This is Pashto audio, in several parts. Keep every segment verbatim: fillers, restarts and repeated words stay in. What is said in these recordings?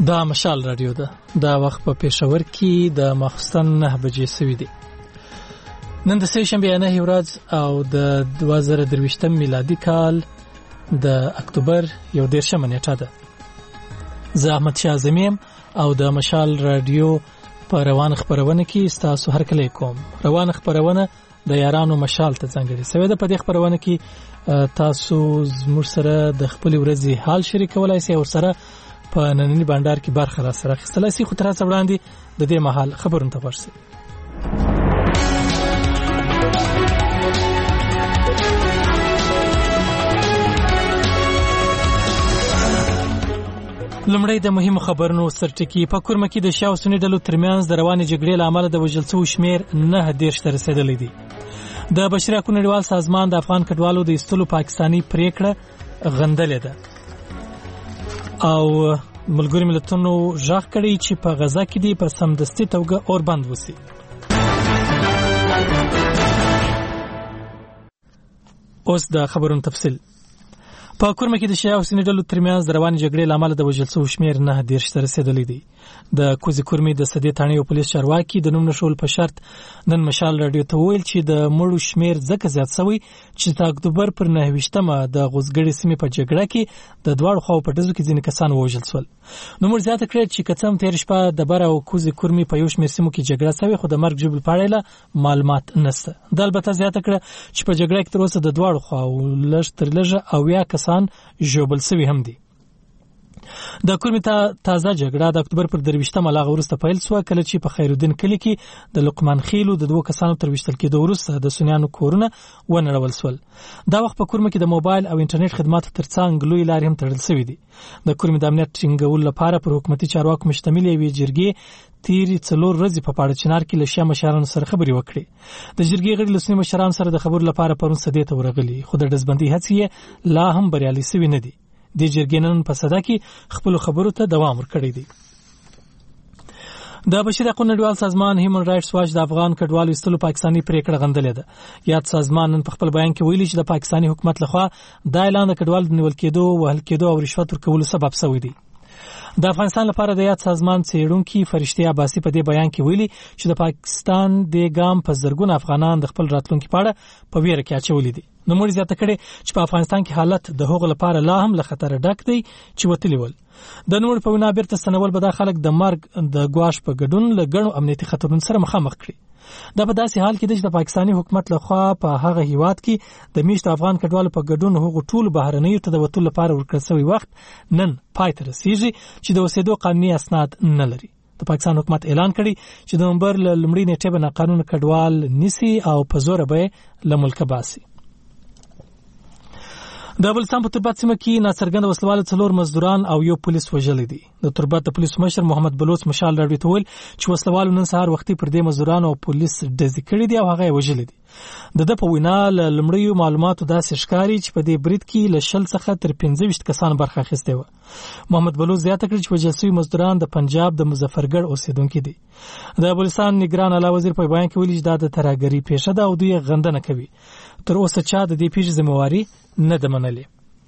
دا مشال رادیو ده. دا وخت په پېښور کې د ماخستن نه بجې سوي دي. نن د سه شنبه نه ورځ او د دوه زره درویشتم میلادي کال د اکتوبر یو دیرشمه نیټه ده. زه احمد شاه زمیم او د مشال رادیو په روان خبرونه کې تاسو هر کله کوم. روان خبرونه د یارانو مشال ته ځانګړي سوي ده. په دې خبرونه کې تاسو زموږ سره د خپل ورځې حال شریکولای شئ او سره په نننی بانډار کې برخه را سره اخیستلای شئ. خو تر څو وړاندې د دې مهال خبرونه ته ورسئ. لمړی د مهمو خبرونو سرټکی. په کورمه کې د شاو سنی ډلو ترمنځ د روانې جګړې له امله د وژل شوو شمیر نه دیرش ته رسیدلی دی. د بشري حقوقو نړیوال سازمان د افغان کډوالو د ایستلو پاکستانی پریکړه غندلې ده او ملګری ملتونو ژغ کړی چې په غزا کې دی په سمدستي توګه اور بند وسی. اوس د خبرونو تفصیل. په کورمه کې د شیعه حسیني ډلو ترمنځ د روانې جګړې له امله د وژل شوو شمیر نه دیرش ته رسیدلی دی. د کوزي کورمې د سدې تاڼې او پولیس چارواکي د نوم نشول په شرط نن مشال رادیو ته ویل چې د مړو شمیر ځکه زیات شوی چې د اکتوبر پر نهه ویشتمه د غوزګړې سیمې په جګړه کې د دواړو خواو په ډزو کې ځینې کسان ووژل شول. نو موږ زیاته کړې چې کڅم تیر شپه د بر او کوزي کورمې په یو شمیر سیمو کې جګړه شوې خو د مرګ جبل پاړېله معلومات نشته. د البته زیاته کړه چې په جګړه کې تر اوسه د دواړو خواو لږ تر لږه اویا کسان ژوبل شوي هم دي. د کورمې ته تازه جګړه د اکتوبر پر درویشتمه لاغه وروسته پیل شوه کله چې په خیرالدین کلي کې د لقمان خیلو د دوه کسانو تر ویشتل کېدو وروسته د سنیانو کورونه ونړول شول. دا وخت په کورمه کې د موبایل او انټرنیټ خدماتو ترڅنګ لوی لارې هم تړل شوې دي. د کورمې د امنیت ټینګولو لپاره پر حکومتي چارواکو مشتمل یوې جرګې تیرې څلور ورځې په پاړه چنار کې له شیا مشرانو سره خبرې وکړې. د جرګې غړي له سنی مشرانو سره د خبرو لپاره پرون سدې ته ورغلي خو د ډزبندۍ هڅې لا هم بریالي شوي نه دي. د جرګې نن په صدا کې خپل خبرو ته دوام ورکړی دی. د بشري حقوقو نړیوال سازمان هیومن رائټس واچ د افغان کډوالو ایستلو پاکستانی پریکړه غندلې ده. یاد سازمان نن په خپل بیان کې ویلي چې د پاکستانی حکومت لخوا دا اعلان د کډوالو د نیول کېدو، وهل کېدو او رشوت ورکولو سبب شوی دی. د افغانستان لپاره د یاد سازمان څېړونکي فرشتي عباسي په دې بیان کې ویلي چې د پاکستان د ګام په زرګونه افغانان د خپل راتلونکي په اړه په ویره کې اچولي دي. نو موږ زیاته کړې چې په افغانستان کې حالت د هغو لپاره لا هم له خطر ډک دی چې وتلي ول. د نور په وینا بیرته ستنول به دا خلک د مرګ د ګواښ په ګډون له ګڼو امنیتي خطرونو سره مخامخ کړي. دا په داسې حال کې دی چې د پاکستاني حکومت لخوا په هغه هیواد کې د میشت افغان کډوالو په ګډون هغو ټول بهرنیو ته د وتلو لپاره ورکړل شوی وخت نن پای ته رسیږي چې د اوسېدو قانوني اسناد نه لري. د پاکستان حکومت اعلان کړی چې د نومبر له لومړۍ نیټې به ناقانونه کډوال نیسي او په زوره به له ملکه باسي. د بلوچستان په تربت سیمه کې ناڅرګنده وسلواله څلور مزدوران او یو پولیس وژلي دي. د تربت د پولیس مشر محمد بلوچ مشال راډیو ته ویل چې وسلوالو نن سهار وختي پر دې مزدوران او پولیس ډزې کړي دي او هغه یې وژلي دي. د ده په وینا له لومړیو معلوماتو داسې ښکاري چې په دې برید کې له شل څخه تر پنځه ویشت کسان برخه اخیستې وه. محمد بلوچ زیاته کړي چې وژل شوي مزدوران د پنجاب د مظفرګړ اوسېدونکي دي. د بلوچستان نگران اعلی وزیر په بیان کې ویلي چې دا د ترهګرۍ پیښه ده او دوی یې غندنه کوي. تر اوسه چا د دې پیښې ذمهواري نه ده منلې.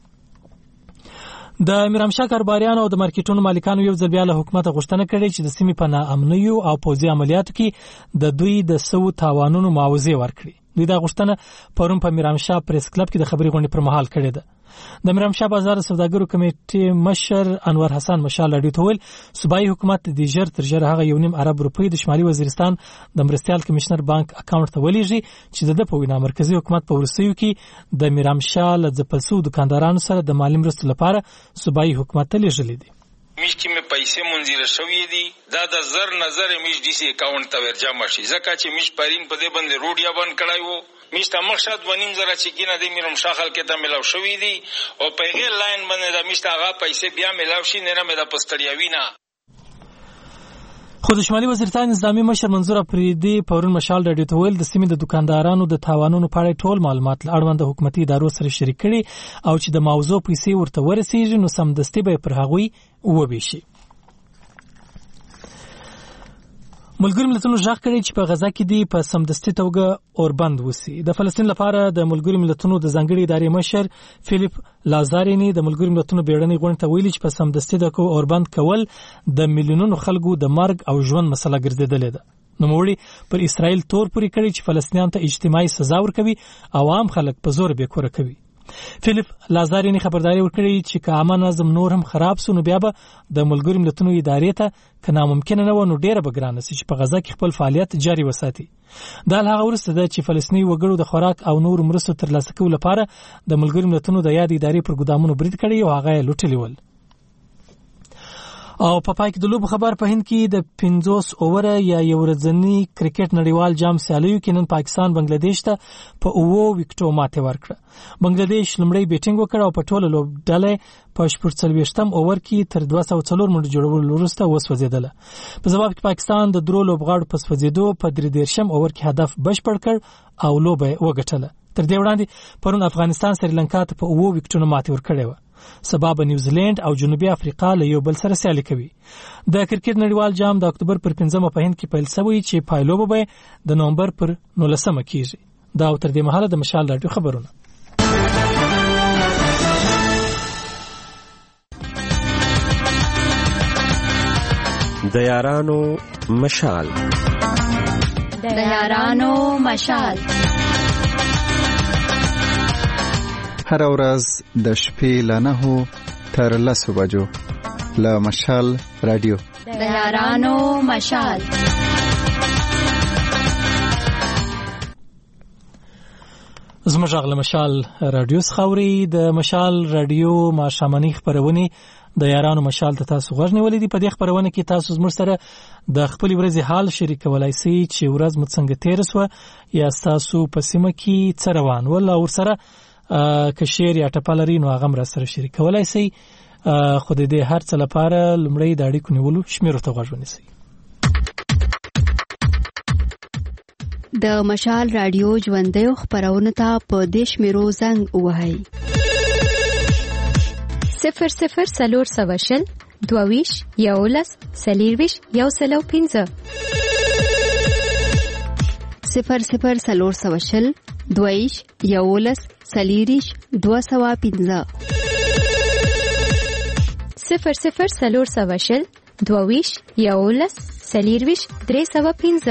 د میرامشاه کاروباریانو او د مارکیټونو مالکانو یو ځل بیا له حکومت غوښتنه کړې چې د سیمې په ناامنیو او پوځي عملیاتو کې د دوی د سوو تاوانونو معاوضه ورکړي. دوی دا غوښتنه پرون په میرامشاه پریس کلب کې د خبري غونډې پر مهال کړې ده. د میرامشاه بازار سوداګرو کمیټې مشر انور حسن مشال راډیو ته ویل صوبایي حکومت د ژر تر ژره هغه یو نیم ارب روپۍ د شمالي وزیرستان د مرستیال کمشنر بانک اکاونټ ته ولېږي چې د ده په وینا مرکزي حکومت په وروستیو کې د میرامشاه له ځپل شوو دکاندارانو سره د مالي مرستو لپاره صوبایي حکومت ته لېږلي دي. میش کې مې پیسې منځیره شوې دي دا د زر نظر میش ډي سي اکاونټ ته ورجمع شي ځکه چې میش پرین په دې باندې روډیا بند کړای وو. میش ته مقصد ونیم زره چې کینه د میرامشاه خلک ته ملاو شوې دي او په غیر لاین باندې د میش ته هغه پیسې بیا ملاو شي نه مې د پستړیاوي نه. خو د شمالي وزیرستان نظامي مشر منظور افریدي پرون مشال راډیو ته ویل د سیمې د دکاندارانو د تاوانونو په اړه ټول معلومات له اړونده حکومتي ادارو سره شریک کړي او چې د موضوع پیسې ورته ورسیږي نو سمدستي به پر هغوی وویشي. ملګرو ملتونو ځخ کړی چې په غزا کې دی په سمدستي توګه اوربند وسی. د فلسطین لپاره د ملګرو ملتونو د ځانګړي ادارې مشر فیلیپ لازارینی د ملګرو ملتونو بیړنۍ غونډه ته ویلي چې په سمدستي د اوربند کول د میلیونونو خلکو د مرګ او ژوند مسله ګرځیدلې ده. نوموړي پر اسرائیل تور پورې کړی چې فلسطینیان ته اجتماعي سزا ورکوي او عام خلک په زور به کور کوي. فیلیپ لازارینی خبرداري ورکړي چې که عامه نظم نور هم خراب سو نو بیا به د ملګرو ملتونو ادارې ته که ناممکن نه و نو ډیره به ګرانه سي چې په غزا کې خپل فعالیت جاري وساتي. دا هغه وروسته ده چې فلسطیني وګړو د خوراک او نور مرستو ترلاسه کولو لپاره د ملګرو ملتونو د یاد ادارې پر ګدامونو برید کړی او هغه یې لوټلی ول. او په پای کې د لوبو خبر په هند کې د پنځوس اووره یا یو ورځنی کرکټ نړیوال جام سیالیو کې نن پاکستان بنگلاديش ته په اوو وکټو ماته ورکړه. بنگلاديش لومړی بیټینګ وکړ او په ټوله لوبډله په شپږ څلوېښتم اوور کې تر دوه سوه څلور منټو جوړولو وروسته وسوځیدله. په جواب کې پاکستان د درو لوبغاړو په سوځیدو په درې دېرشم اوور کې هدف بشپړ کړ او لوبه وګټله. تر دې وړاندې پرون افغانستان سریلانکا ته په اوو وکټونو ماته ورکړې و. سبا به نیوزیلند او جنوبي افریقا له یو بل سره سیالي کوي. د کرکټ نړیوال جام د اکتوبر پر پنځمه په هند کې پیل شوی چې پایلوبه به د نومبر پر نولسمه کیږي. دا تر دې مهاله د مشال راډیو خبرونه. د یارانو مشال د یارانو مشال هر ورځ د شپې له نهو تر لسو بجو له مشال رادیو د یارانو مشال. زموږ غږ له مشال رادیو خاوري د مشال رادیو ماښامنۍ خبرونه د یارانو مشال ته تاسو غوږ نیولې دي. په دې خبرونه کې تاسو زموږ سره د خپل ورځې حال شریکولای شئ چې ورځ مو څنګه تیر سو یا تاسو په سیمه کې څه روان ول او سره که شعر یا ټپلري نو هغه را سره شریکولای شئ. خو د دې هر څه لپاره لومړی د اړیکو نیولو شمیرو ته غوږ ونیسئ. د مشال رادیو ژوندیو خبرونه ته په دې شمیرو زنګ ووهئ: صفر صفر څلور سوه شل دوه ویشت یولس څلېرویشت یو سل او پنځه صفر صفر څلور سوه شل دوه ویشت یولس څلېرویشت دوه سوه پنځه صفر صفر څلور سوه شل دوه ویشت یولس څلېرویشت درې سوه پنځه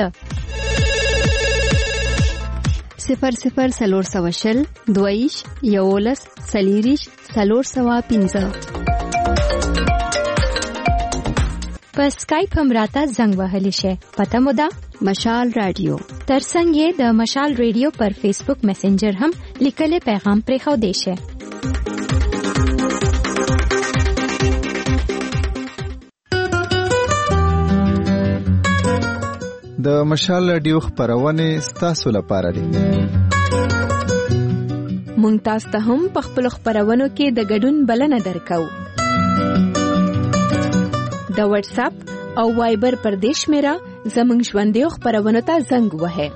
صفر صفر څلور سوه شل دوه ویشت یولس څلېرویشت څلور سوه پنځه. په سکایپ هم راته زنګ وهلی شي. پته مو ده مشال رادیو. ترڅنګ یې د مشال رادیو پر فیسبوک میسنجر هم لیکلي پیغام پرې خو دی شي. د مشال رادیو خبرونه ستاسو لپاره دي. مونږ تاسو ته هم په خپل خبرونو کې د ګډون بلنه درکو. د واتس اپ او وایبر پر دیش میرا زمنګ ژوندیو خبرونو ته زنګ وهه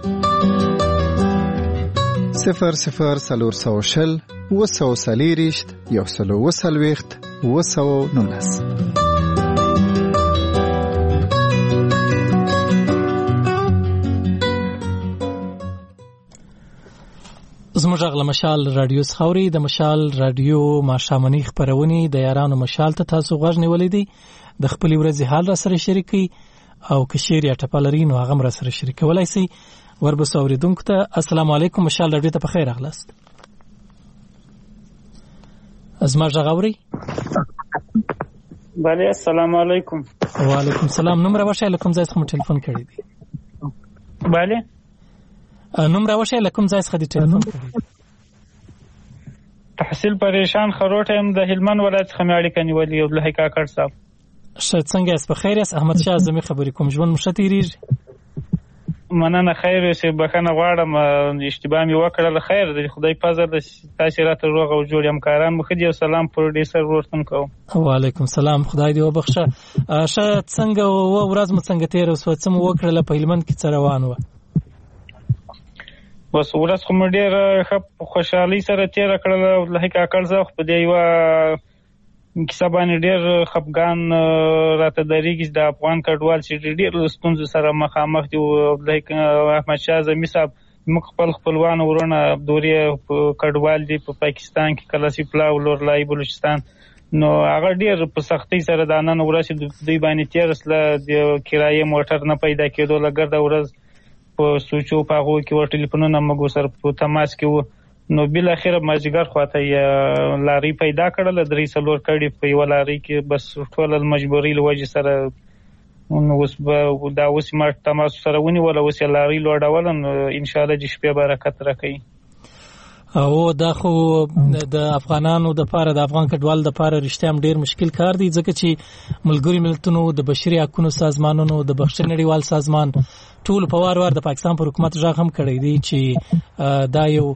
صفر صفر څلور سوه شل اووه سوه څلېرویشت یو سل او اووه څلوېښت اووه سوه نولس. زموږ غږ له مشال رادیو خاوري د مشال رادیو ماښامنۍ خبرونه د یارانو مشال ته تاسو غوږ نیولې دي. د خپل ورځې حال را سره شریکي او که شعر یا ټپلري نو هغه را سره شریکولای شئ. وربس اوریدونکو ته السلام علیکم. مشال رادیو ته په خیر راغلاست. زما غږ اورئ؟ بله السلام علیکم. وعلیکم السلام. نوم راوښیه له کوم ځای څخه مو ټلیفون کړی دی؟ بله نوم راوښیه له کوم ځای څخه دی ټلیفون کړی؟ تحصیل پریشان خروټ یم د هلمند ولایت څخه مې اړیکه نیولې یو عبدالحی کاکړ صاحب. ښه څنګه یاست؟ په خیر یاست؟ احمد شاه اعظمي خبرې کوم. ژوند مو ښه تېرېږي؟ مننه خیر اوسې. بښنه غواړم اشتباه مې وکړله. خیر دی خدای فضل ده. تاسې راته روغ او جوړ همکاران مو ښه دي او سلام پروډیوسر ورور ته هم کوم. وعلیکم سلام. خدای دې وبخښه. ښه څنګه ورځ مو څنګه تېره شوه؟ څه مو وکړله؟ په هلمند کې څه روان وه؟ بس ورځ خو مې ډېره ښه خوشحالۍ سره تېره کړله. عبدالحی کاکړ صاحب په دې یوه کیسه باندې ډېر خفګان راته درېږي چې د افغان کډوال چې ډېر ستونزو سره مخامخ دي. لایک احمدشاه زلمی صاحب موږ خپل خپلوان ورونه دورې کډوال دي په پاکستان کې کلاسي پلاو لورلای بلوچستان، نو هغه ډېر په سختۍ سره د نن ورځ دوی باندې تېر سله د کرایې موټر نه پیدا کېدو لګر د ورځ په سوچو په هغو کې ور ټلیفونونه موږ سره په تماس کې وو. نو بل اخر مازیګر خواته یې لاري پیدا کړل، درې څلور کړي په یو لاري کې، بس ټول مجبوري لوجه سره نو اوس به دا اوس ما تماس سره ونیول، اوس یې لاري لوړول، نو ان شاء الله چې شپه برکت راکړي. او دا خو د افغانانو د پاره د افغان کډوال د پاره رښتیا هم ډیر مشکل کار دی، ځکه چې ملګری ملتونو د بشري حقوقو سازمانونو د بخښنې نړیوال سازمان ټول په وار وار د پاکستان پر حکومت ژغ هم کړی دی چې دا یو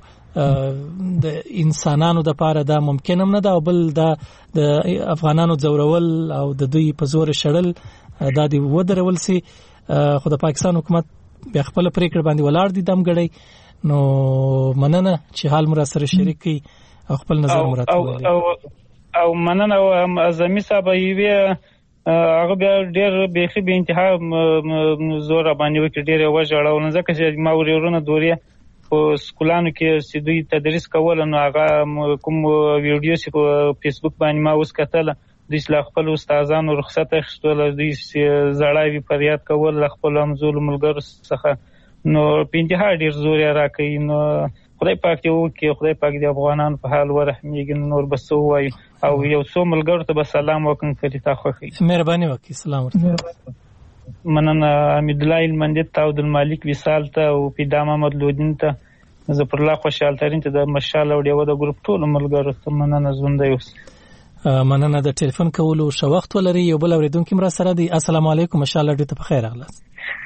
د انسانانو د پاره دا ممکن هم نه ده، او بل دا د افغانانو ځورول او د دوی په زور شړل دا دی ودرول سي. خو د پاکستان حکومت بیا خپل پریکړه باندې ولاړ دي دمګړی، نو مننه چې حال مرا سره شریک کی او خپل نظر مراتب او او او مننه او اعظمي صاحب یې هغه بیا ډېر بیخي به انتها زور باندې وکړي، ډېر وژړاو، ځکه چې ما ورورونه دورې په سکولانو کې سیدوی تدریس کول، نو هغه کوم ویډیو چې په فیسبوک باندې ما اوس کتل، دوی له خپل استادانو رخصت اخیستل، دوی زړاوي فریاد کول له خپل همزولو ملګرو څخه، نو په انتها ډېر زور یې راکوي. نو خدای پاک دې وکړي، خدای پاک دې افغانانو په حال ورحمېږي، نور به څه ووایو، او یو څو ملګرو ته به سلام وکړم که تا خوښوي. مهرباني وکړئ. سلام ورته. مننه حمیدالله المندیت ته، عبدالمالک وصال ته، او پیدا محمد لودین ته، ظفرالله خوشحال ترین ته، د مشال او ډیوه د ګروپ ټولو ملګرو ته مننه. ژوندی اوسئ. مننه د ټلیفون کولو ښه وخت ولري. یو بل اورېدونکی مرا سره دی. السلام علیکم. مشال ډیو ته په خیر راغلاست.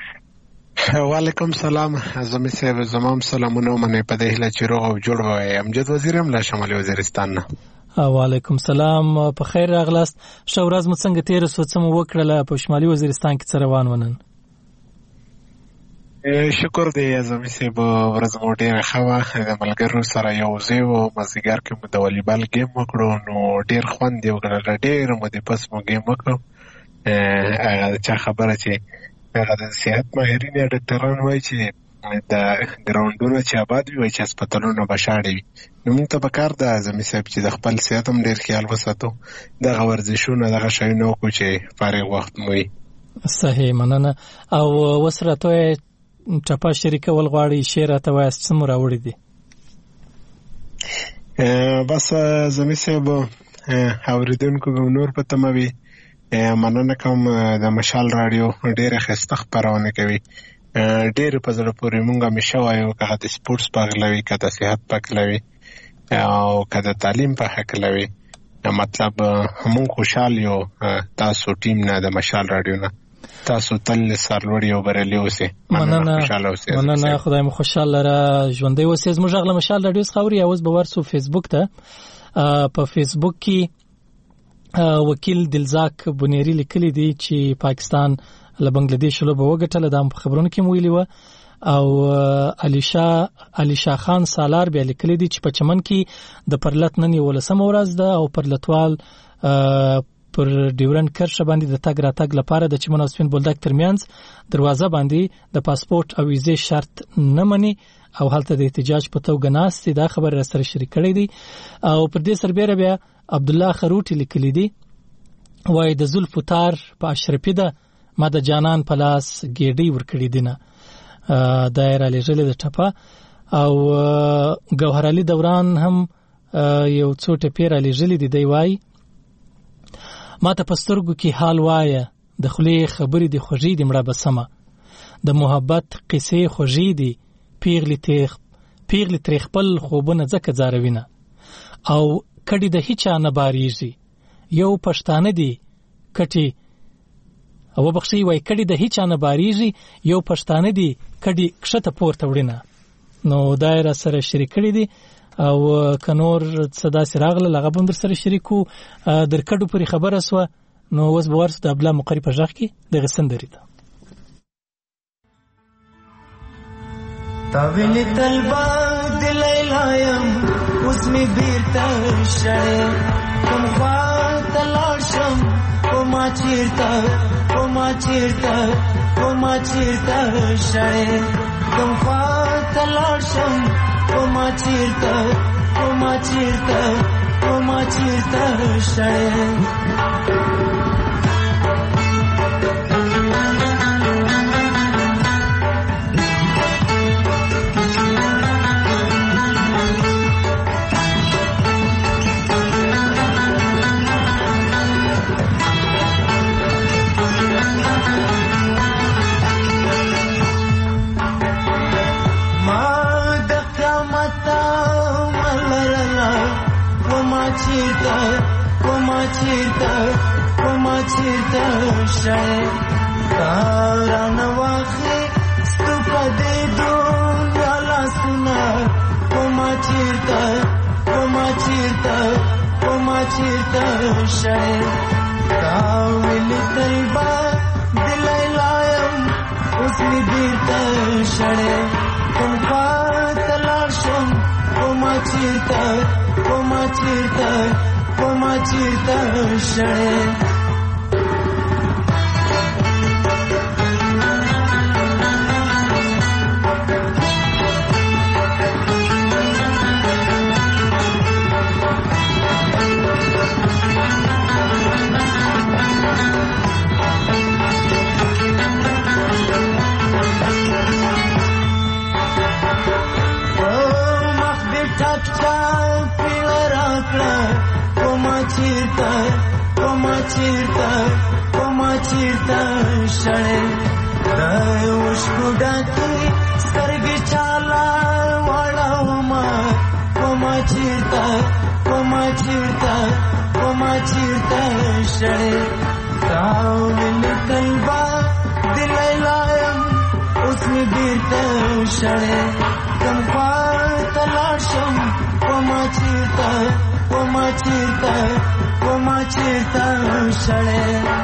وعلیکم سلام. اعظمي صاحب زمام سلامونه منه په دې هله چې روغ او جوړ وای. امجد وزیرم له شمالي وزیرستان نه. وعلیکم سلام، په خیر راغلاست. ښه ورځ مو څنګه تیر سو؟ څه مو وکړله په شمالي وزیرستان کې؟ څه روان ونن؟ شکر دی اعظمي صاحب، ورځ مو ډېره ښه وه. د ملګرو سره یو ځای وو، مازدیګر کې مو د والیبال ګیم وکړو، نو ډېر خوند یې وکړله. ډېر مو د پس مو ګیم وکړو. هغه د چا خبره چې هغه د صحت ماهرین یا ډاکټران وایي چې د ګراونډونه چې آباد وي، وایي چې هسپتالونه به شاړې وي. نو موږ ته پکار ده اعظمي صاحب چې د خپل صحت هم ډېر خیال وساتو، دغه ورزشونه دغه شیونه وکړو چې فارغ وخت مو وي. صحیح، مننه. او اوس راته ټپه شریکول غواړئ، شعر راته وایاست، څه مو راوړي دي؟ بس اعظمي صاحب اورېدونکو به نور په تمه وي. مننه کوم، د مشال راډیو ډېره ښایسته خپرونه کوي، ډېر په زړه پورې. مونږ همیشه وایو که د سپورټس په هکله وي، که د صحت په هکله وي، او که د تعلیم په هکله وي، مطلب مونږ خوشحال یو تاسو ټیم نه، د مشال راډیو نه. تاسو تل سرلوړي او بریالي اوسئ. مننه. مننه، خدای مو خوشحاله لره، ژوندی اوسئ. زموږ غږ له مشال راډیو څخه اوري. اوس به ورسو فیسبوک ته. په فیسبوک کې وکیل دلزاک بنيري لیکلي دي چې پاکستان له بنگلاديش لوبه وګټله، دا په خبرونو کې ویلي و. او علیشا علیشا خان سالار بیا لیکلي دي چې په چمن کې د پرلت نن یولسمه ورځ ده، او پرلتوال پر ډیورنډ کرښه باندې د تګ راتګ لپاره د چمن او سپین بولدک ترمنځ دروازه باندې د پاسپورت او ویزې شرط نه مني، او هلته د احتجاج په توګه ناست دي. دا خبر را سره شریک کړی دی. او پر دې سربېره بیا عبدالله خروټي لیکلی دی، وایي د زلفو تار په اشرفي ده، ما د جانان په لاس ګېډۍ ورکړې دینه. دا یې رالیږلې د ټپه. او ګوهرعلي دوران هم یو څو ټپې رالیږلې دي. دی وایي ما ته په سترګو کې حال وایه، د خولې خبرې دي خوږې دي مړه بسمه، د محبت قصې خوږې دي، پیغلې تیغ پیغلې ترې خپل خوبونه ځکه ځاروینه، او کډې د هیچا نه باریږي، یو پښتانه دي کټې او بخښي وای کډې د هیچا نه باریږي، یو پښتانه دي کډې کښته پورته وړینه. نو دایره سره شریک کړي دي. او کنور صدا سراغله لغه بندر سره شریکو در کډو پرې خبره سو. نو اوس به ورس د ابلا مقری په ځخ کې د غسندري ده. تاویل تلبا دلیلایم اوس می بیرته شړې کوم خوا ته لاړ شم کومه چیرته کومه چیرته کومه چیرته شړې کوم خوا ته لاړ شم کومه چیرته کومه چیرته کومه چیرته شړې کومه چیرته کومه چیرته شړې رانه واخلې ستو په دې دنیا لاسونه کومه چیرته کومه چیرته کومه چیرته شړې تا ویلې طیبه دلای لایم اوس مې بیرته شړې کوم خوا ته لاړ شم کومه چیرته کومه چیرته کومه چیرته شړې چیرته کومه چیرته شړې د اوښکو ډکې سترګې چاله واړومه کومه چیرته کومه چیرته کومه چیرته شړې تا ویلې طیبه دلای لایم اوس مې بیرته شړې کوم خوا ته لاړ شم کومه چیرته کومه چیرته کومه چیرته شړې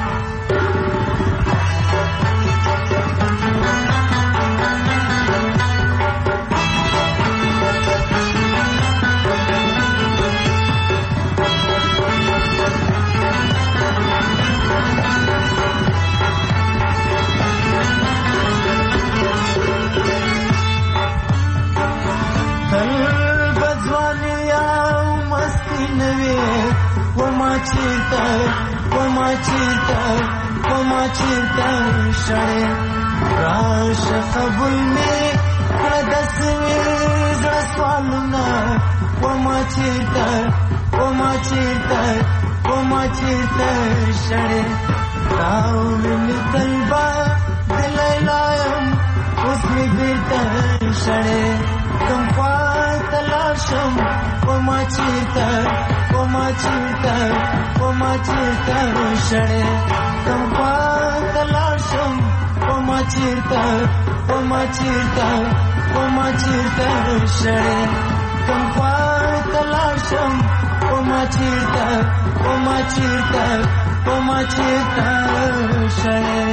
چیرته کومه چیرته کومه چیرته شړې راشه قبول مې کړه د سوي زړه سوالونه کومه چیرته کومه چیرته کومه چیرته شړې تا ویلې طیبه دلای لایم اوس مې بیرته شړې کوم خوا ته لاړ شم کومه چیرته کومه چیرته کومه چیرته شړې کوم خوا ته لاړ شم کومه چیرته کومه چیرته کومه چیرته شړې کوم خوا ته لاړ شم کومه چیرته کومه چیرته کومه چیرته شړې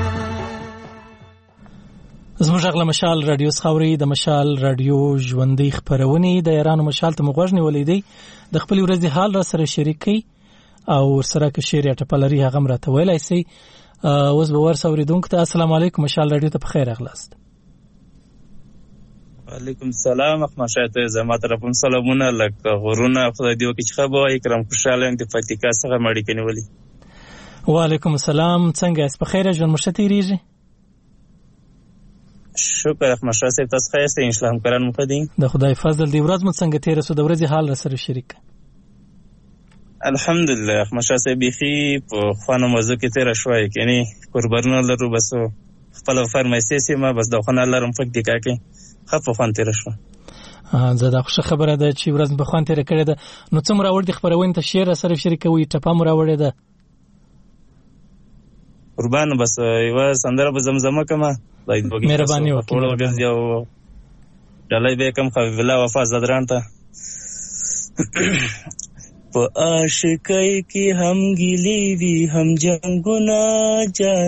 زموږ غږ له مشال رادیو څخه اورئ. د مشال رادیو ژوندۍ خپرونې د یارانو مشال ته مو غوږ نیولی دی. د خپلې ورځې حال را سره شریک کړئ او ورسره که شعر یا ټپه لري هغه هم راته ویلی سئ. اوس به ورسه اورېدونکو ته السلام علیکم مشال رادیو ته په خیر راغلاست. وعلیکم السلام اخماشا ته زما طرفم سلامونه لکه غرونه خدای دې وکړي چې ښه به وایي کرم خوشحاله یم د پکتیکا څخه مې اړیکې نیولي. وعلیکم السلام څنګه یاست په خیره ژوند مو ښه تېرېږي؟ شکر اخماشا صاحب تاسو ښه یاستئ انشاءالله همکاران مو ښه دي د خدای فضل دی. ورځ مو څنګه تېره سوه د ورځې حال را سره شریک؟ الحمدلله اخماشا صاحب بیخي په خوانو موضوع کې تېره شوه یعنې کوربرونه لرو بس خپله فرمایستې سیمه بس دواخانه لرم پکتیکا کې ښه په خوند تېره شوه. زه دا خوښه خبره ده چې ورځ مې په خوند تېره کړې ده. نو څه مو راوړي خپرونې ته شعر را سره شریکوئ ټپه مو راوړې ده؟ قربان بس یوه سندره به زمزمه کړمه مهرباني وکړئ یو ډالۍ به یې کړم حبیب الله وفا زدران ته. په عاشقۍ کې هم ګیلې وي هم جنګونه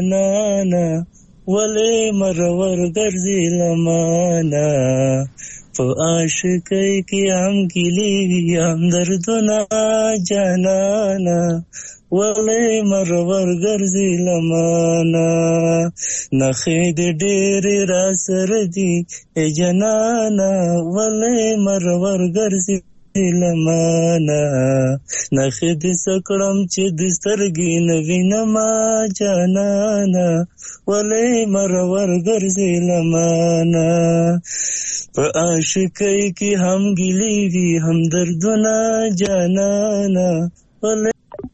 جانانه ولې مرور ګرځې له مانه په عاشقۍ کې هم ګیلې وي هم دردونه جانانه ولې مرور ګرځي لمانه نخې دې ډېرې را سره دي ای جانانه ولې مرور ګرځي لمانه نخې دې سکړم چې د سترګې نه وینما جانانه ولې مرور ګرځي لمانه په عاشقۍ کې هم ګیلې وي هم دردونه جانانه ولې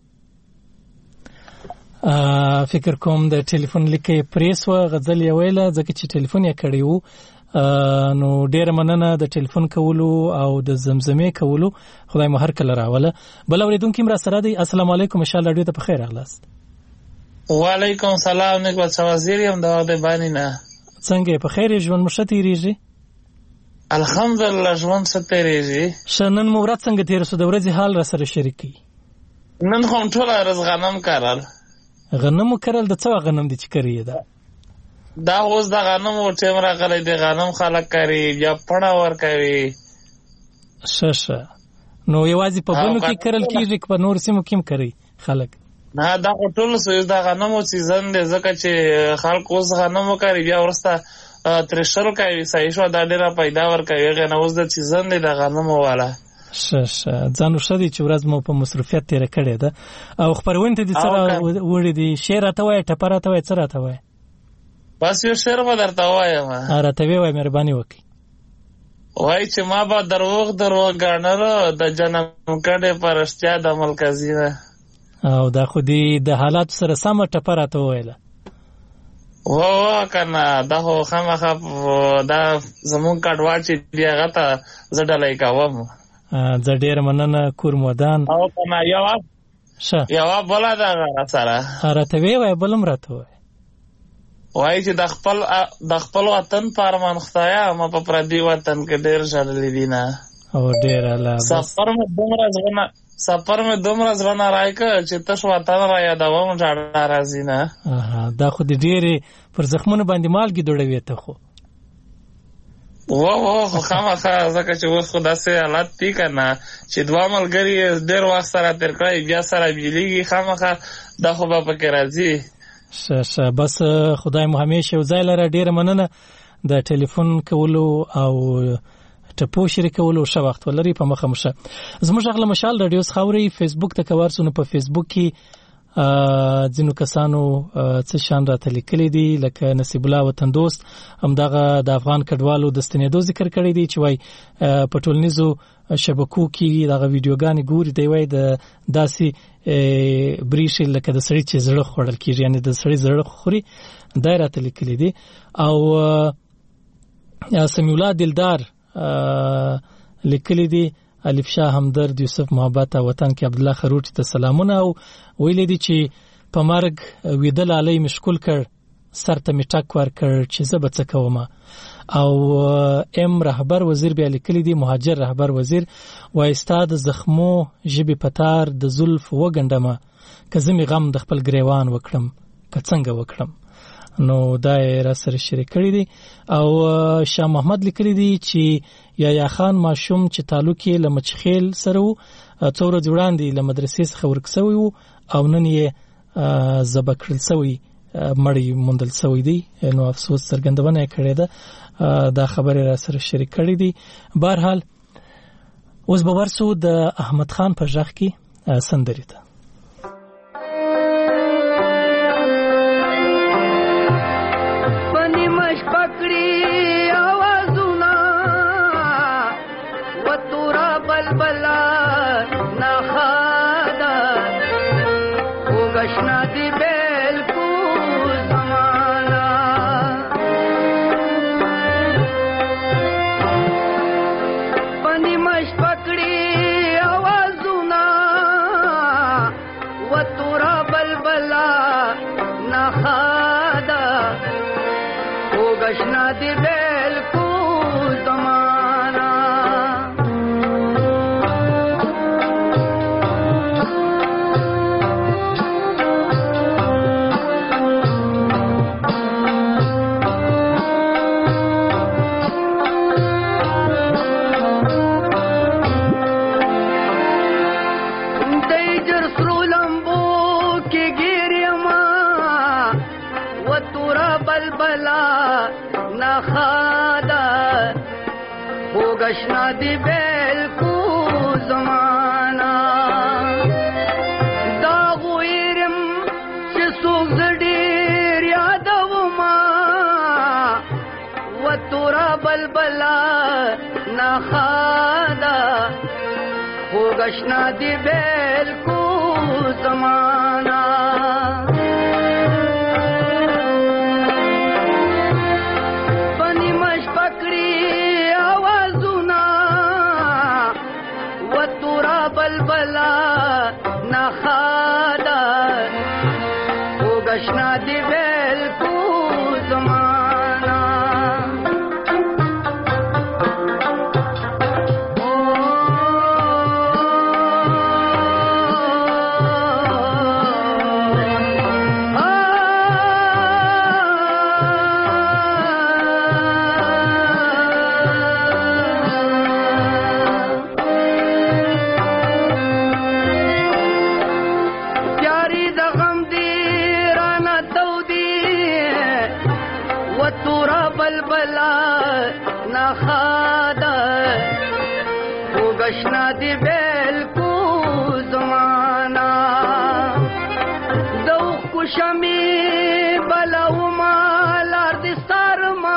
فکر کوم د ټلیفون لیکه پریس و غزل یې ویله ځکه چې ټلیفون یې کړی وو نو ډیره مننه د ټلیفون کولو او د زمزمې کولو خدای مو هر کله راوله بل اوریدونکو مرا سره دی السلام علیکم ان شاء الله ډیره په خیر اغلاست وعلیکم السلام نکبت وزیر یم دا د باندې نه څنګه په خیر ژوند مشته ریږي الحمدلله ژوند څه تیریږي شنن مو ورځ څنګه تیر سو د ورځې حال را سره شریکي نن هم ټول ورځ غنم کارل غنم کرل د څو غنم دي چې کری ده دا اوس د غنم او ټیم راغلی دی غنم خلک کوي یا پړه ور کوي ششه نو یوازې په بنو کې کرل کیږي په نور سیمو کې کوي خلک نه دا ټول سوي د غنم او سیزن دی ځکه چې خلک اوس غنم کوي بیا ورسته ترشل کوي صحیح شو دا ډیره پیدا ور کوي غنه اوس د سیزن دی د غنم والا ششه ځانو شدي چې ورځ مو په مصروفیت تیر کړی ده او خبرونه ته دي سره وړي دي شعر ته وای ټپره ته وای سره ته وای بس یو شعر به درته وایم اره ته وای مهرباني وکي وای چې ما به دروغ دروغ غاڼره د جنم کډه پرشتیا د ملکزینه او دا خو دې د حالات سره سم ټپره ته وایله واه کنه دا خو خامخا دا زمون کډوا چې دی هغه ته زډلای کوم زه ډېر مننه کور مودان او کنه یو شه یو بولا دا سره راته وی وای بلم راته وای وای چې د خپل د خپل وطن پارمان خدایا ما په پردي وطن کې ډېر ژړلې دي نه او ډېر الله سفر مې دومره ځونه سفر مې دومره ځونه راځي چې تاسو وطن را یادوم ډېر راځي نه دا خو دې ډېر پر زخمونو باندې مالګي دوړوي ته خو واه واه خامخا ځکه چې اوس خو داسې حالت دي که نه چې دوه ملګري ډېر وخت سره تېر کړی بیا سره بیلیږي خامخا دا خو به پکې راځي شه شه بس خدای مو همیشه یو ځای لره ډېره مننه د ټلیفون کولو او ټپو شریکولو ښه وخت ولري په مخه مشه زموږ غله مشال رادیو خاوري فیسبوک ته کوارسونو په فیسبوک کې ځینو کسانو څه شان راته لیکلي دي لکه نصیب الله وطن دوست همدغه د افغان کډوالو د ستنېدو ذکر کړی دی چې وای په ټولنیزو شبکو کې دغه ویډیوګانې ګوري دی وای د داسې بریښې لکه د سړي چې زړه خوړل کېږي یعنې د سړي زړه خوري دا راته لیکلي دي او سمیع الله دلدار لیکلي دي الف شاه همدرد یوسف محبت وطن کې عبد الله خروټ ته سلامونه او ویل دي چې په مرګ ویدل علی مشکل کړ سر ته میټک ور کړ چې زه به څه کوم او ام رهبر وزیر بیا لیکلی دی مهاجر رهبر وزیر وای استاد زخمو جبی پتار د زلف وګندمه کزمې غم د خپل گریوان وکړم که څنګه وکړم نو دا را سره شریک کړی دی او شاه محمد لیکلی دی چې یا یا خان ماشوم چې تعلق یې لمچخیل سره وو څو ورځې وړاندې له مدرسې څخه ورکسوي وو او نن یې ذبح کړل سوی مړی موندل سوی دی نو افسوس څرګندونه کړې ده دا خبره را سره شریک کړی دی بهرحال اوس به ورسو د احمد خان په ژغ کې سندرې ته گشنا دی بالکل زمانہ دا غویرم چې څوک زډیر یادوما و تورا بلبلا نخادا خو گشنا دی بالکل زمانہ بلبلا نخادا او گشنا دی بالکل زمانہ گشنا دی بالکل زمانہ دوخ کشمی بلہما لار دی سارما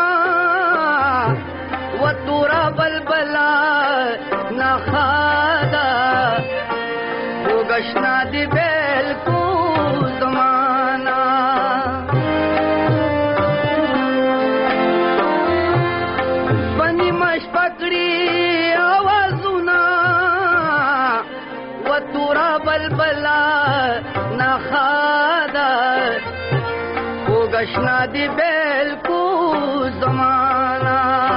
و تورا بلبلا نخادا او گشنا دی بالکل زمانہ بنی مش پکڑی تورا بلبلا نخادا او گشنا دی بالکل زمانہ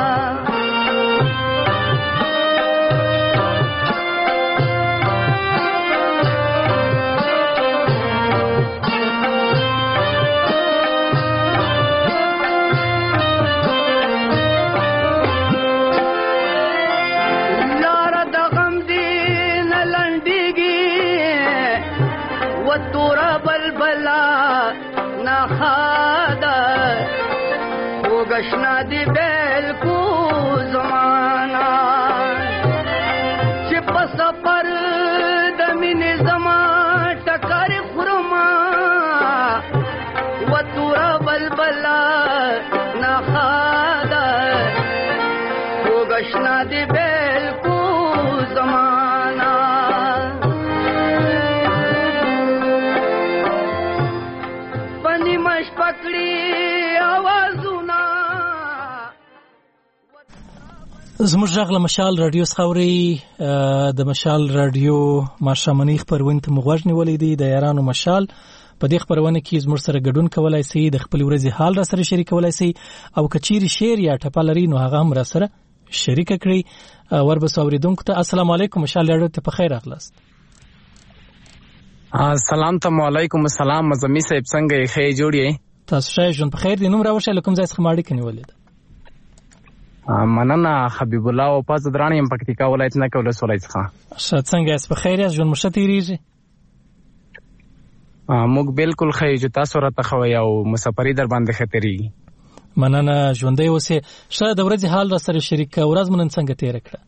گشنا دی بالکل زمانہ چې په سفر د مینې زما ټکر خرما و تورا بلبلا نخادا او گشنا دی بالکل زمانہ پنی مش پکڑی زموږ غږ له مشال رادیو څخه اورئ. د مشال رادیو ماښامنۍ خپرونې ته مو غوږ نیولی دی. د یارانو مشال په دې خپرونه کې زموږ سره ګډون کولی سئ، د خپلې ورځې حال را سره شریکولی سئ، او که چیرې شعر یا ټپه لرئ نو هغه هم را سره شریکه کړئ. وربسو اورېدونکو ته السلام علیکم، مشال رادیو ته په خیر راغلاست. سلام ته علیکم السلام. مزمي صاحب څنګه یې؟ ښه جوړ یې؟ تاسو ښه ژوند په خیر دی؟ نوم راوښیه له کوم ځای څخه مو اړیکه نیولې ده؟ مننه، حبیب الله وپاز درانه یم، پکتیکا ولایت نکه ولسوالۍ څخه. ښه، څنګه یاست؟ په خیر یاست؟ ژوند مو ښه تېرېږي؟ موږ بالکل ښه یو، تاسو راته ښه وایئ او مسافري در باندې ښه تېرېږي. مننه، ژوندی اوسئ. ښه، د ورځې حال را سره شریک کړه. ورځ مو نن څنګه تېره کړه؟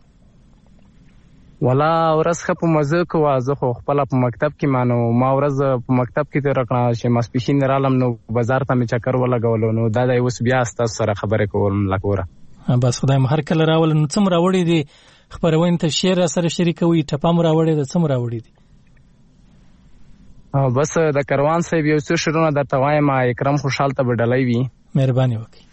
ولا ورځ ښه په مزه کې وه. زه خو خپله په مکتب کې ما نو ما ورځ په مکتب کې تېره کړه چې ماسپښین رالم نو بازار ته مې چکر ولګولو. نو دا دی اوس بیا ستاسو سره خبرې کوم لکه وره. بس خدای مو هر کله راوله. نو څه مو راوړي دي خپرونې ته؟ شعر را سره شریکوئ، ټپه مو راوړې ده، څه مو راوړي دي؟ بس د کروان صاحب یو څه شعرونه درته وایم. اکرم خوشحال ته به ډالۍ وي. مهرباني وکړئ.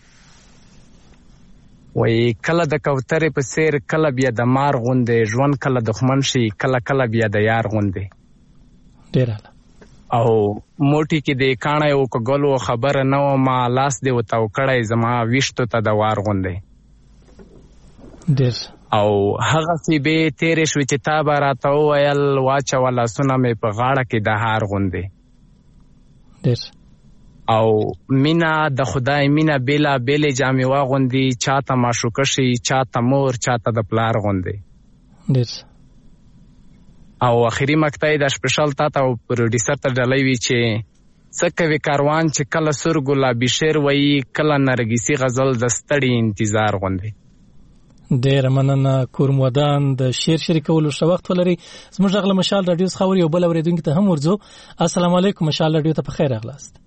وایي کله د کوترې په څېر، کله بیا د مار غوندې، ژوند کله دښمن شي، کله کله بیا د یار غوندې. ډېر اعلی. او موټي کې د کاڼی و کګلو خبره نه ومه، لاس دې وتاو کړی زما ویشتو ته د وار غوندې. ډېر. او هغسې بې تېرې شوې چې تا به راته وویل واچوه لاسونه مې په غاړه کې د هار غوندې. ډېر. او مینه د خدای مینه بیلا بیلې جامې واغوندي، چاته معشوقه شي، چاته مور، چاته د پلار غوندې. ډېر. او اخري مقطع د سپیشل تا ته او پروډیوسر ته ډالۍ وي چې څه کوي کاروان چې کله سور ګلابي شعر وایي، کله نرګسي غزل د ستړي انتظار غوندې. ډېر مننه کوم ودان د شیر شریکولو شو وخت ولري زموږ غل مشال رادیو څخه یو بل اوریدونکو ته هم ورځو. السلام علیکم مشال رادیو ته په خیر راغلاست.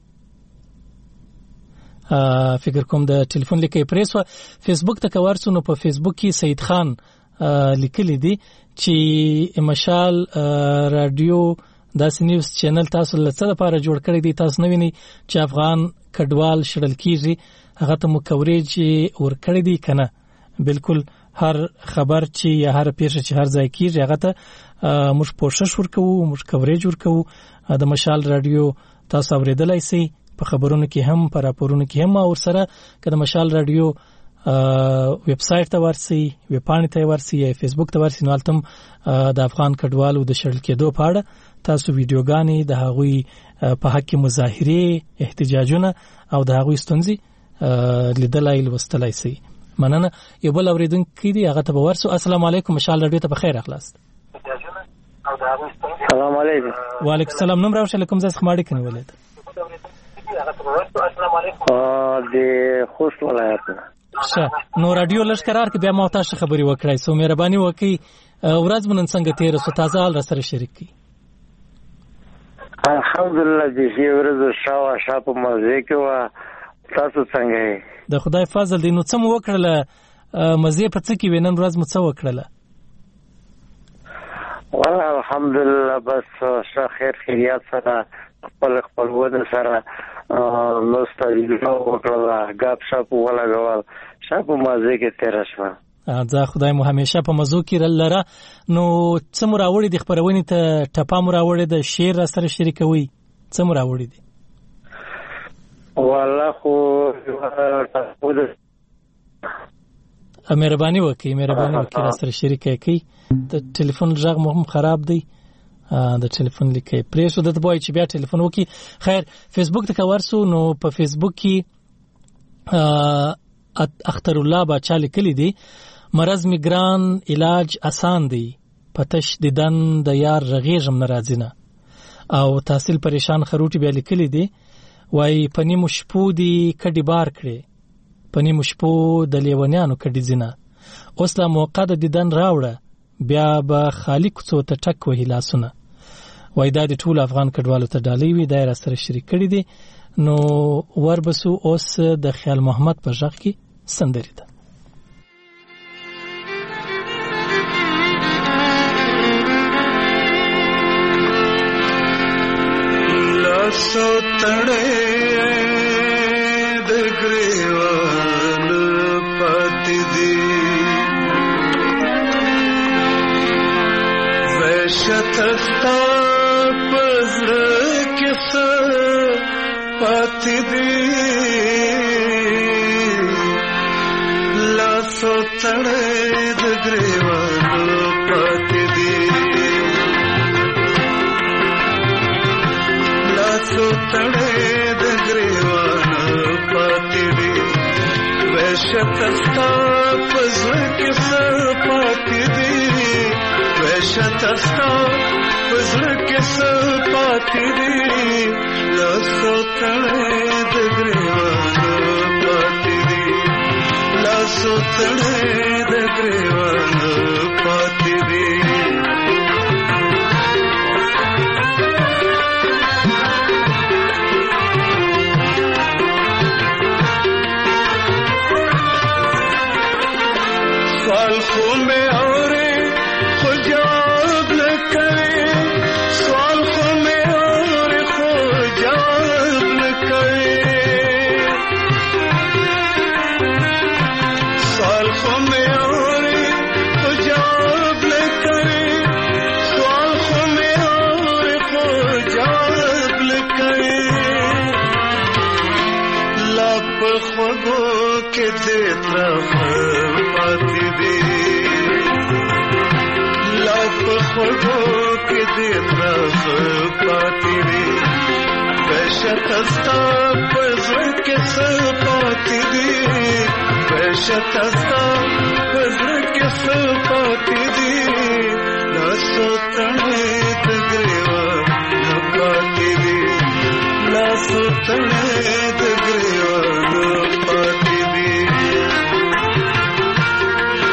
فکر کوم د ټلیفون لیکي پریس و فیسبوک ته کورسو نو په فیسبوک کې سید خان لیکلی دی چې مشال رادیو داسې نیوز چینل تاسو لڅه لپاره جوړ کړی دی. تاسو نو ویني چې افغان کډوال شړل کیږي هغه ته مو کوریج ور کړی دی کنه. بالکل هر خبر چې یا هر پیښه چې هر ځای کیږي هغه ته موږ کوشش وکړو موږ کوریج ورکو. د مشال رادیو تاسو اوریدلای شئ په خبرونو کې هم په راپورونو کې هم او سره کله مشال رادیو ویب سټ ته ورسي ویب پاڼې ته ورسي یا فیسبوک ته ورسي نو التم د افغان کډوالو د شړل کېدو په اړه تاسو ویډیوګانې د هغوی په حق کې مظاهره احتجاجونه او د هغوی ستونزې لیدلای لوستلای شئ. مننه. یو بل اوریدونکو دی هغه ته ورسو. السلام علیکم مشال رادیو ته په خیر راغلاست. السلام علیکم. وعلیکم السلام. نوم راوښه لکم زس خماړي کني ولید ا د خوست ولایت شه نو رادیو لشکرار کې بیا مو تاسو خبري وکړای سو مهرباني وکي ورځ من څنګه تیر سو تازه حال سره شریک کی. الحمدلله د شی ورځ شاو شاپ مزه کې وا تاسو څنګه د خدای فضل دی. نو څه مو وکړله مزه په څه کې وینن ورځ مو څه وکړله؟ والله الحمدلله بس ښه خیر خیریات سره خپل خپل ود سره نو ستاسو وکړه غاب شپ ولګول شپ مزه کې تیر شو. ځا خدای مو همیشه په مزو کې لره. نو څه مو راوړی د خبرونې ته ټپا مو راوړی د شعر سره شریکوي څه مو راوړی دي؟ والله خو مهرباني وکړئ مهرباني وکړئ را سره شریک کړئ. د ټلیفون غږ مو هم خراب دی د ټلیفون لیکي پریسو د بوای چې بیا ټلیفون وکي. خیر فیسبوک ته ورسو نو په فیسبوک کې اختر الله باچا لیکلی دی مرض میګران علاج آسان دی پتش دیدن د یار رغیږم ناراضی نه او تحصیل پریشان خروټي بیا لیکلی دی وای پنی مشپو دی کډی بار کړي پنی مشپو د لیونیانو کډی زینا اوس لا موقع د دیدن راوړه بیا به خالق څو ته ټک وهی لاسونه. وای دا د ټول افغان کډوالو ته ډالۍ وی دایر سره شریک کړي دي. نو وربسو اوس د خیال محمد په ځخ کې سندري ده. لاسو تړې د ګریوان پاتې دي وشتستا پزړه کې څه پاتې دي لاسو تړې د ګریوان پاتې دي لاسو تړې د ګریوان پاتې دي وشتستا پزړه کې څه پاتې دي وشتستا پزړه کې څه پاتې دي لاسو تړې د ګریوان پاتې دي لاسو تړې د ګریوان پاتې دي سوال خو مې اورې خو جواب نه کوي سوال خو مې اورې خو جواب نه کوي سوال خو مې اورې خو جواب نه کوي سوال خو مې اورې خو جواب نه کوي لا په خوږو کې دې طرف پاتې دي لا په خوږو کې دې طرف پاتې دي وشتستا په زړه کې څه پاتې دي وشتستا په زړه کې څه پاتې دي لاسو تړې د ګریوان پاتې دي لاسو تړې د ګریوان پاتې دي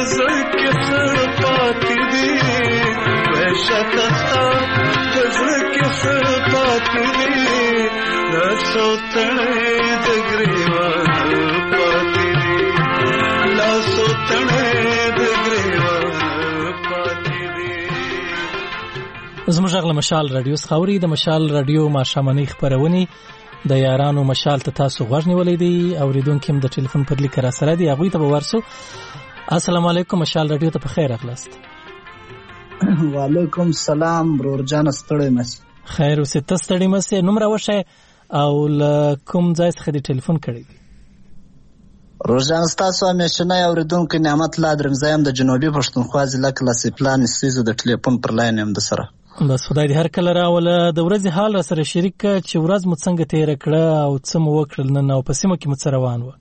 پزړ کې سړ پاتې دي وحشت ستا پزړ کې سړ پاتې دي لاسو تړې د ګریوان پاتې دي لاسو تړې د ګریوان پاتې دي. زموږ غږ له مشال رادیو څخه اوري. د مشال رادیو ماښامنۍ خپرونې د یارانو مشال ته تاسو غوږ نیولی دی. اوریدونکي هم د ټلیفون پر لیک را سره دي، هغوی ته به ورسو. السلام علیکم، مشال رادیو ته په خیر راغلاست. وعلیکم السلام برور جان، ستړی مسی. خیر اوسې، ته ستړی مسی. نوم راوښیه او له کوم ځای څخه دې ټلیفون کړی دی؟ روزان ستاسو همیشنی اوریدونکی نعمت الله درمزی یم د جنوبي پښتونخوا ضلع کلاسیپلان سیزو د ټلیفون پر لاین یم د سره. بس خدای دې هر کله راوله. د ورځې حال را سره شریک کړه چې ورځ مو څنګه تېره کړه او څه مو وکړل نن او په سیمه کې مو څه روان وه؟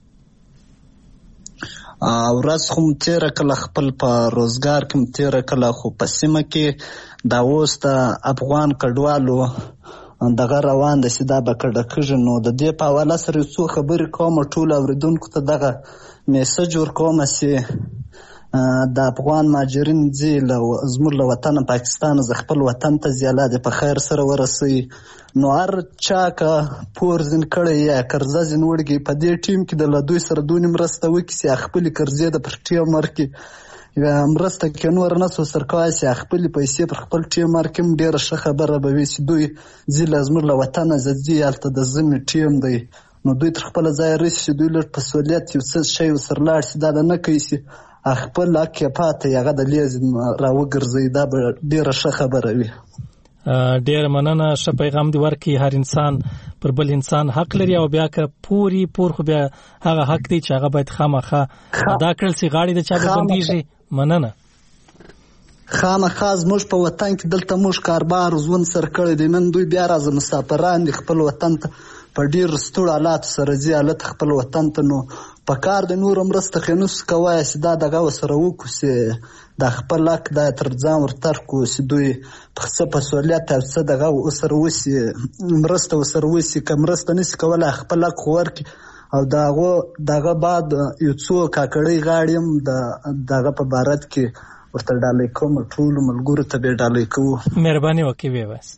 ورځ خو مو تېره کړله، خپل په روزګار کې مو تېره کړله، خو په سیمه کې دا اوس د افغان کډوالو دغه روان د سي دا به کډه کېږي. نو د دې په حواله سره یو څو خبرې کوم، ټولو اورېدونکو ته دغه میسج ورکوم چې د افغان مهاجرین ځي زموږ له وطنه پاکستان زه خپل وطن ته ځي، الله دې په خیر سره ورسوي. نو هر چا که پور ځین کړی یا قرضه ځین وړګي په دې ټیم کې د له دوی سره دونې مرسته وکړي چې خپلې قرضې د پر ټیمر کې مرسته کې نور نه سو سرکوای چې خپلې پیسې پر خپل ټیمر کې هم ډېره ښه خبره به وي چې دوی ځي له زموږ له وطنه زه ځي هلته د زمې ټیم دی. نو دوی تر خپله ځایه رسي چې دوی لږ په سهولیت یو څه شی ورسره لاړ شي، دا د نه کوي چې خپل حق یې پاته هغه د لیز راوګرځوي، دا به ډېره ښه خبره وي. ډېره مننه، ښه پیغام دې ورکړي. هر انسان پر بل انسان حق لري او بیا که پوري پور خو بیا هغه حق دی چې هغه باید خامخا ادا کړل شي، غاړې د چا به بندېږي. مننه. خامخا زموږ په وطن کې دلته موږ کاربار ژوند سره کړی دی، نن دوی بیا راځه مسافران دي خپل وطن ته په ډېر ستړو حالاتو سره ځي هلته خپل وطن ته. نو په کار د نورو مرسته خو نه سو کولی چې دا دغه ورسره وکړو چې دا خپل حق دا تر ځان ورترک کړو چې دوی په څه په سهولیت او څه دغه ورسره وشي مرسته ورسره وشي. که مرسته نه شي کولی خپل حق خو ورکړي. او دغه دغه بعد یو څو کاکړۍ غاړې هم د دغه په بارت کې ورته ډالۍ کوم، ټولو ملګرو ته به یې ډالۍ کوو. مهرباني وکړئ ویې وایاست.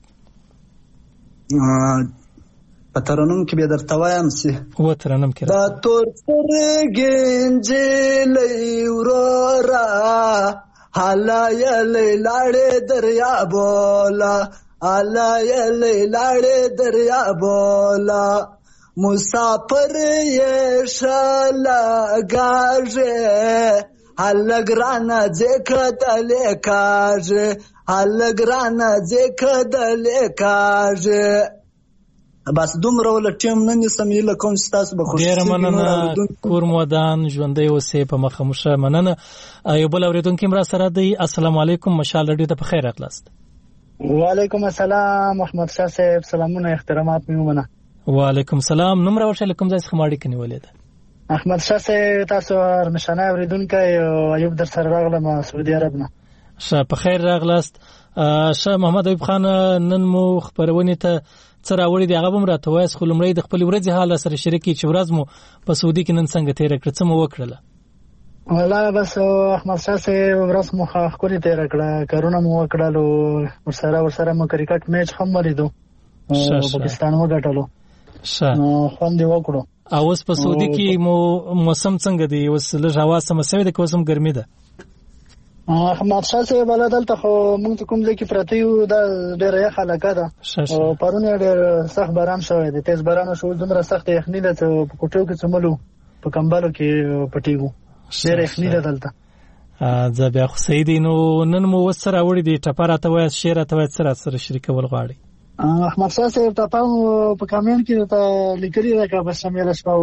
په ترنم کې به درته وایم چې و ترنم کې دا تور سترګې نجلۍ وروره هلایلې لاړې دریابوله هلایلې لاړې دریابوله مسافر یې ښه لګاږې هلک رانه ځکه دلې کاږې هلک رانه ځکه دلې کاږې. بس دومره ولټیم نه نیسم، هیله کوم چې تاسو به خوشحاله. ډېره مننه، کور مو ودان، ژوندی اوسئ، په مخه مو ښه. مننه. یو بل اورېدونکی هم را سره دی. السلام علیکم، مشال رادیو ته په خیر راغلاست. وعلیکم السلام احمد شاه صاحب، سلامونه احترامات مې ومنه. وعلیکم السلام. نوم راوښیه له کوم ځای څخه مو اړیکه نیولې ده؟ احمد شاه صاحب، تاسو هرمشانی اورېدونکی ایوب در سره راغلم سعودي عرب نه. ښه، په خیر راغلاست. ښه محمد ایوب خان، نن مو خپرونې ته څه راوړي دي هغه به م راته وایاست، خو لومړی د خپلې ورځې حال سره شریک کړي چې ورځ مو په سعودي کې نن څنګه تېره کړه، څه مو وکړله؟ والله بس احمد شاه صاحب ورځ مو ښکلې تېره کړه، کارونه مو وکړل، ورسره ورسره مو کرکټ میچ هم ولیدو، پاکستان وګټلو، نو خوند یې وکړو. او اوس په سعودي کې مو موسم څنګه دی؟ اوس لږ هوا سمه سوې ده که اوس هم ګرمي ده؟ احمد شاه صاحب الله دلته خو موږ ته کوم ځای کې پراته یو، دا ډېره یخه علاقه ده او پرون یې ډېر سخت باران شوی دی، تیز باران شو، دومره سخته یخني ده چې په کوټو کې څملو په کمبلو کې پټېږو، ډېره یخني ده دلته. زه بیا خو صحیح دی. نو نن مو اوس څه راوړي دي؟ ټپه راته وایاست، شعر راته وایاست، څه را سره شریکول غواړئ؟ احمد شاه صاحب ټپه مو په کامنټ کې درته لیکلې ده که بس شمیله شپه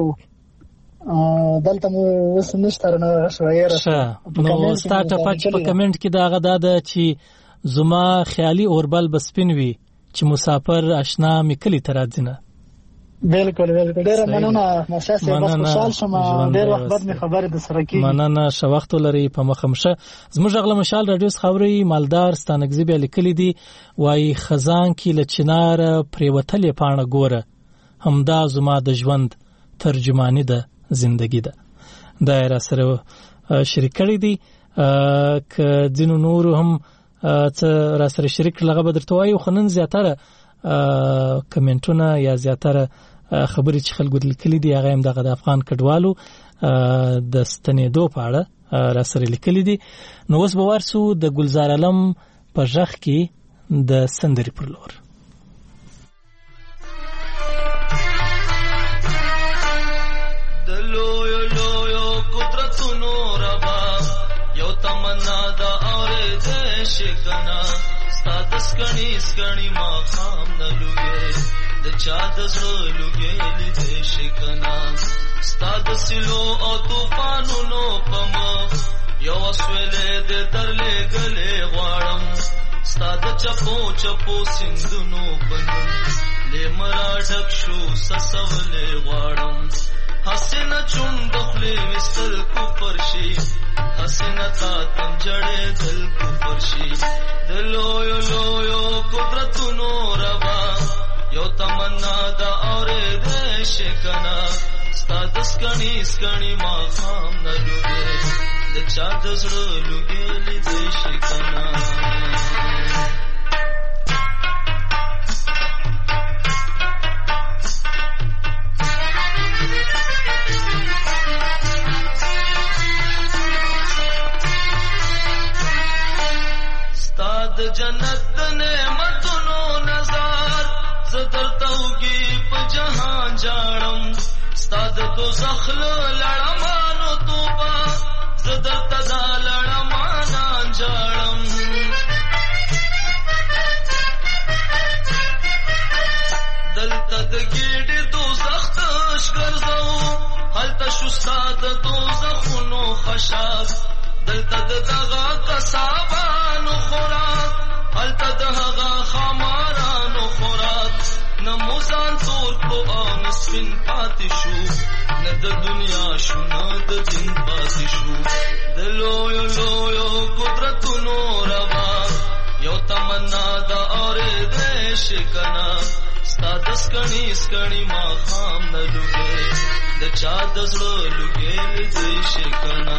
دلته مو اوس نشته نه شویره. نو ستا ټپه چې په کمنټ کې د هغه دا ده چې زما خیالي اوربل به سپین وي چې مسافر اشنا مې کلي ته راځي نه. بالکل بالکل، ډېره مننه احمد شاه صاحب، بس خوشحال شم، ډېر وخت بعد مې خبرې درسره کېږي. مننه، ښه وخت ولرئ، په مخه مو ښه. زموږ غږ له مشال راډیو څخه اورئ. مالدار ستانکزي بیا لیکلي دي، وایي خزان کې له چناره پرېوتلې پاڼه ګوره، همدا زما د ژوند ترجماني ده زندگی ده. دا را سره شریک کړی دی. ک ځینو نور هم څه را سره شریک لغه به درته وایو خو نن زیاتره کمنټونه یا زیاتره خبرې چې خلکو لیکلي دي هغه هم دغه د افغان کډوالو د ستنېدو په اړه را سره لیکلي دي. نو اوس به ورسو د ګلزار علم په ژغ کې د سندرې پر لور. د لویو لویو قدرتونو ربا یو تمنا دا اورېدې شي کنه ستا د سکڼي سکڼي ماښام نه لوګې د چا د زړه لوګې لیدې شي کنه ستا د سیلو او طوفانونو په مخ یو اسویلې د درلېږلې غواړم ستا د چپو چپو سیندونو په نوم لیمرا ډک شو سسولې غواړم حسینه چوند خپلې وستل کفر شي حسینه تا تنجړې دل کفر شي د لویو لویو قدرتونو ربا یو تمنا دا اورېدې شي کنه ستا د سکڼي سکڼي ماښام نه لوګې د چا د زړه لوګې لیدې شي کنه د جنت د نعمتونو نظر زه درته وږي په جهان جاړم ستا د دوزخ له لړمانو توبه زه درته دا لړمانان جاړم دلته د ګېډې دوزخ تش ګرځو هلته شو ستا د دوزخونو خشاک دلته د دغه قصابانو خوراک هلته د هغه خامارانو خوراک نه موزان تور کو او نه سپین پاتې شو نه د دنیا شو نه د دین پاتې شو د لویو لویو قدرتونو ربا یو تمنا دا اورېدې شي کنه ستا د سکڼي سکڼي ماښام نه لوګې د چا د زړه لوګې لیدې شي کنه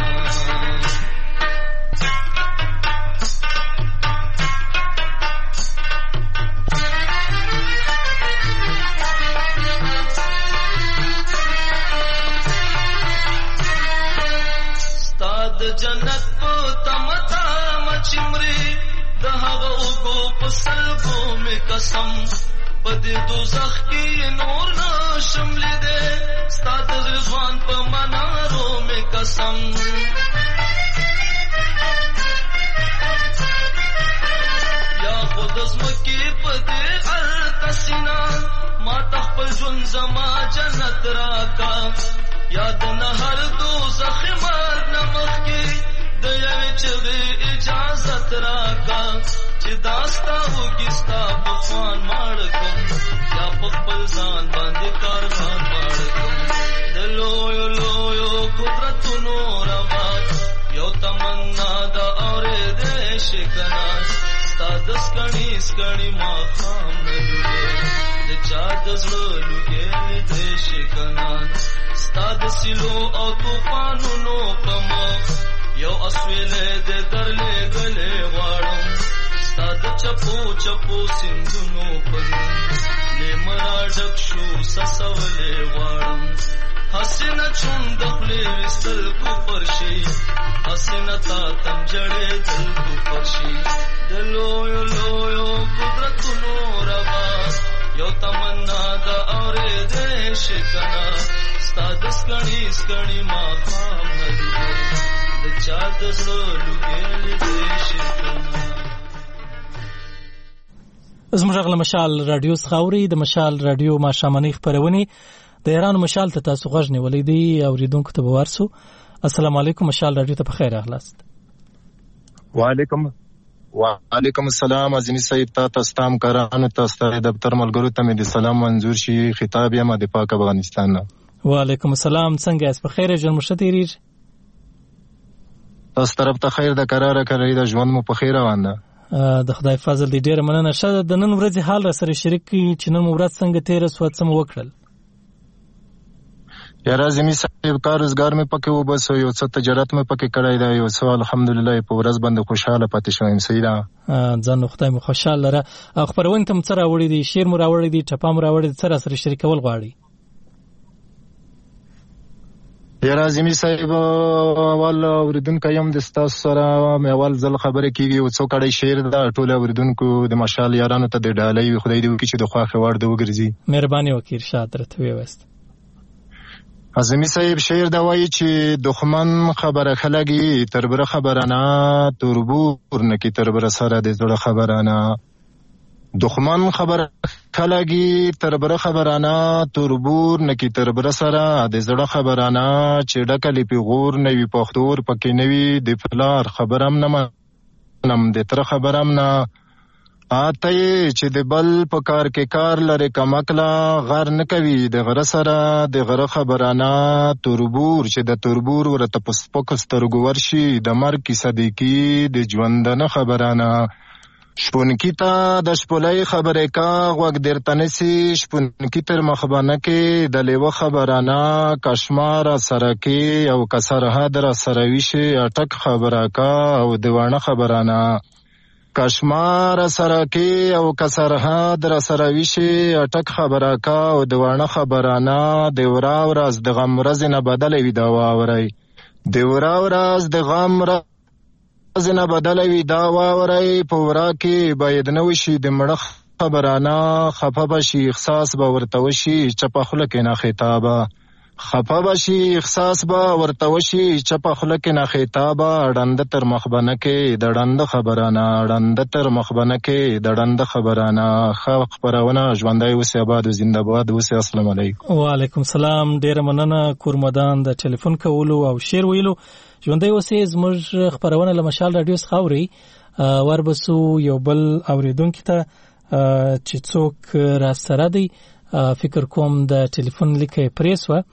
د جنت په تمتا مچمري د هغه اوګو په سلګو مې قسم په دې دوزخ کې نور نشم لیدې ستا د رضوان په منارو مې قسم یا خود زمکې په دې ارتسینا ما تخپل ژوند زما جنت راکا یاد نه هر دوزخ مرګ نه مخکې د یوې چغې اجازت راکا چې داستا وږي ستا په خوان ماړه کړم یا په خپل ځان باندې کاروان ماړه کړم د لویو لویو قدرتونو ربا یو تمنا دا اورېدې شي کنه ستا د سکڼي سکڼي ماښام نه لوګې د چا د زړه لوګې لیدې شي کنه ستا د سیلو او طوفانونو په مخ یو اسویلې د درلېږلې غواړم ستا د چپو چپو سیندونو په نوم لیمرا ډک شو سسولې غواړم حسینه چوند خپلې وستل کفر شي حسینه تا تنجړې دل کفر شي د لویو لویو قدرتونو ربا یو تمنا دا اورېدې شي کنه ستا د سکڼي سکڼي ماښام نه لوګې د چا د زړه لوګې لیدې شي کنه. زموږ غږ له مشال راډیو څخه اورئ. د مشال راډیو ماښامنۍ خپرونې د ایران مشال ته تاسو غږ نیولی دی. اورېدونکو ته به ورسو. السلام علیکم. مشال راډیو ته په خیر راغلاست. وعلیکم وعلیکم السلام. عظیمی صاحب تا تستام کرانو تاسو د دفتر ملګرو ته مې د سلام منظور شي. خطاب یم د پاک افغانستان نه. وعلیکم السلام. څنګه یاست؟ په خیر ژوند مو ښه تېرېږي؟ تاسو طرف ته خیر د کراره کراري د ژوند مو په خیر روان ده. د خدای فضل دی. ډېره مننه. ښه د نن ورځې حال را سره شریک کړي چې نن مو ورځ څنګه تېره سوه، څه مو وکړل؟ یاره زمي صاحب کار روزګار مې پکې وبسو، یو څه تجارت مې پکې کړی دی، یو څه الحمدلله په ورځ باندې خوشاله پاتې شوم. صحیح ده ځان خدای مو خوشاله لره. خبرونه تم څه راوړي دي؟ شعر مو راوړي دي، ټپه مو راوړي دي، څه سره شریکول غواړي؟ یاره زمي صاحب اول اوریدونکو یم د ستاسو سره مې اول ځل خبرې کېږي، یو څو کړی شعر ده ټول اوریدونکو د مشال یارانو ته د ډالۍ وي، خدای دې وکړي چې د خوښې وړ د وګرځي. مهرباني وکړئ ارشاد درته ویوست. زمي صاحب شعر دا وایي چې دښمن خبره خلګي تر بره خبره نه، تربور نکي تر بره سره د زړه خبره نه. دښمن خبره خلګي تر بره خبره نه، تربور نکي تر بره سره د زړه خبره نه. چې ډکلې پیغور نه وي پښتور پکې نه وي، د پلار خبرم نه منم د تر خبرم نه. آته چې د بل په کار کې کار لري کمکلا، غر نه کوي د غره سره د غره خبره نه. تربور چې د تربور ورته په سپکو سترګو ورشي، د مرګ کیسه دی کی د ژوندانه خبره نه. شپونکي ته د شپولۍ خبرې کا غوږ درته نسي، شپونکي تر مخبانه کې د لیوه خبره نه. کشمار سره کې او که سرحد را سره ویشي، اټک خبره کا او د واڼه خبره نه. کشمار سره کې او که سرحد را سره ویشي، اټک خبره کا او د واڼه خبره نه. د ورا ورځ د غم ورځې نه بدله وي دا واورئ، د ورا ورځ د غم ورځې نه بدله وي دا واورئ. په ورا کې باید نه وشي د مړه خبره نه، خفه به شي احساس به ورته وشي چپه خوله کې نه خطابه. خفه به شي احساس به ورته وشي چپه خوله کې نه خطابه. ړنده تر مخبنه کې د ړنده خبره نه، ړنده تر مخبنه کې د ړنده خبره نه. ښه خپرونه ژوندی اوسئ، آباد او زنده باد اوسئ. السلام علیکم. وعلیکم السلام. ډیره مننه کورمدان د ټلیفون کولو او شعر ویلو. ژوندی اوسئ. زموږ خپرونه له مشال رادیو څخه اورئ. وربسو یو بل اوریدونکي ته چې څوک را سره دی، فکر کوم د ټلیفون لیکه پریس و.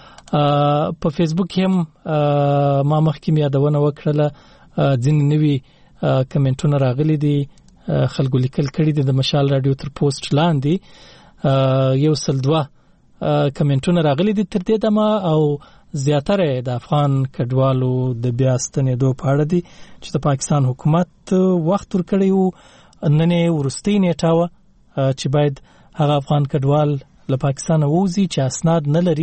په فیسبوک هم ما مخکې یادونه وکړله، ځینې نوي کمنټونه راغلي دي، خلکو لیکل کړي دي د مشال رادیو تر پوسټ لاندې. یو سل دوه کمنټونه راغلي دي تر دې دمه، او زیاتره د افغان کډوالو د بیا ستنېدو په اړه دي چې د پاکستان حکومت وخت ورکړی و، نن یې وروستۍ نیټه وه چې باید هغه افغان کډوال له پاکستانه ووځي چې اسناد نه لري،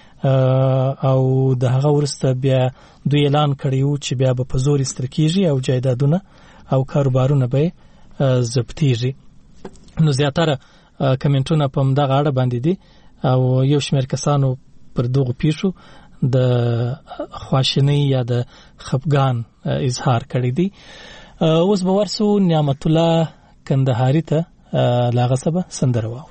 او د هغه وروسته بیا دوی اعلان کړی و چې بیا به په زور ایستل کېږي او جایدادونه او کاروبارونه به ضبطېږي. نو زیاتره کمنټونه په همدغه اړه باندې دي، او یو شمېر کسانو پر دغو پیښو د خواشینۍ یا د خفګان اظهار کړی دی. اوس به ورسو نعمت الله کندهاري ته لاغه سبا سندره واورو.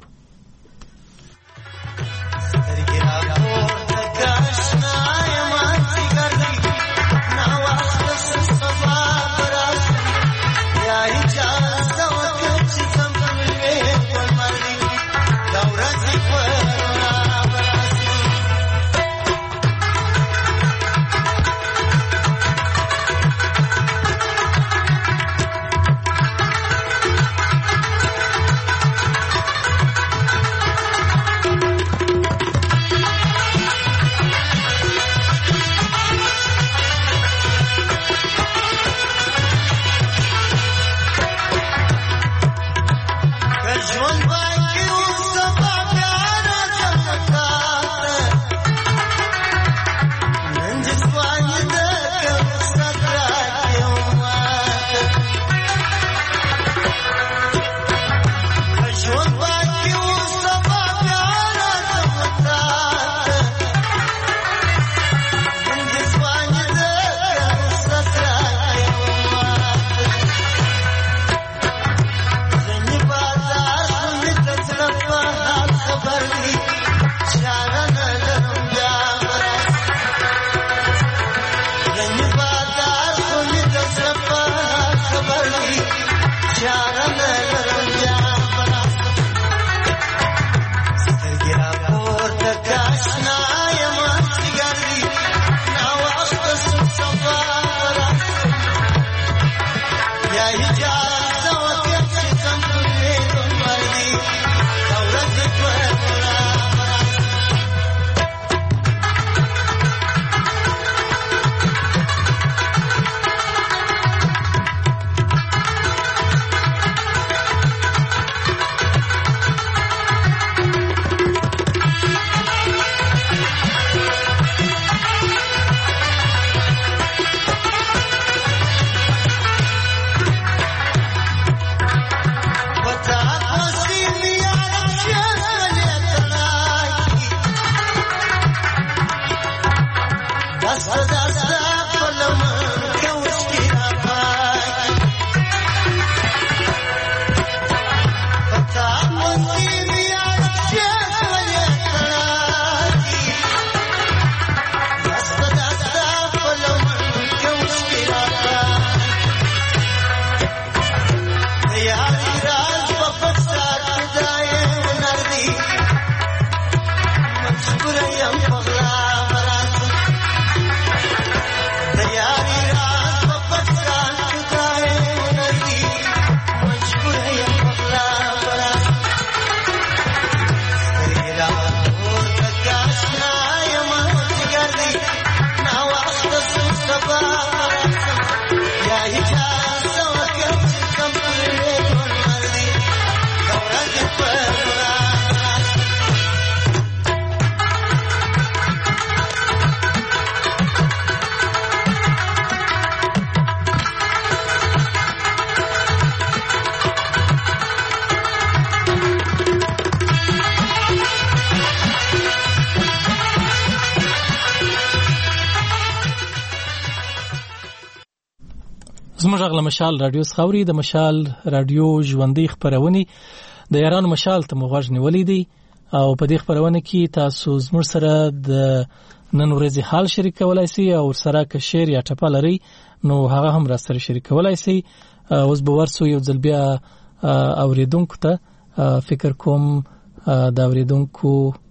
زموږ غل مشال رادیو سخوري د مشال رادیو ژوندۍ خبرونه د یارانو مشال ته مغوږ نیولې دي او په دې خبرونه کې تاسو زموږ سره د نن ورځې حال شریکولای شئ او سره که شعر یا ټپه لري نو هغه هم را سره شریکولای شئ. اوس به ورسو یو ځل بیا اوریدونکو ته فکر کوم د اوریدونکو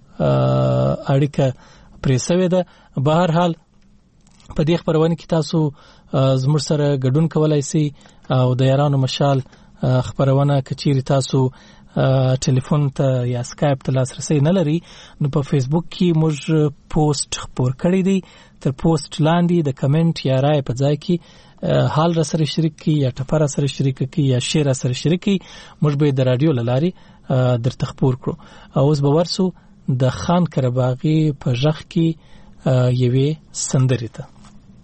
اړیکه پرې سوې ده. به هر حال په دې خبرونه کې تاسو زموږ سره ګډون کولای شئ او د یارانو مشال خبرونه کچيري تاسو ټلیفون ته یا اسکایپ ته لاسرسي نه لري نو په فیسبوک کې موږ پوسټ خبر کړی دی. تر پوسټ لاندې د کمنټ یا رائے په ځای کې حال را سره شریک کی یا ټپه را سره شریک کی یا شعر را سره شریک کی موږ به د رادیو لاري درته خبر کړو. اوس به ورسو د خان کرباغي په ژغ کې یوې سندرې ته.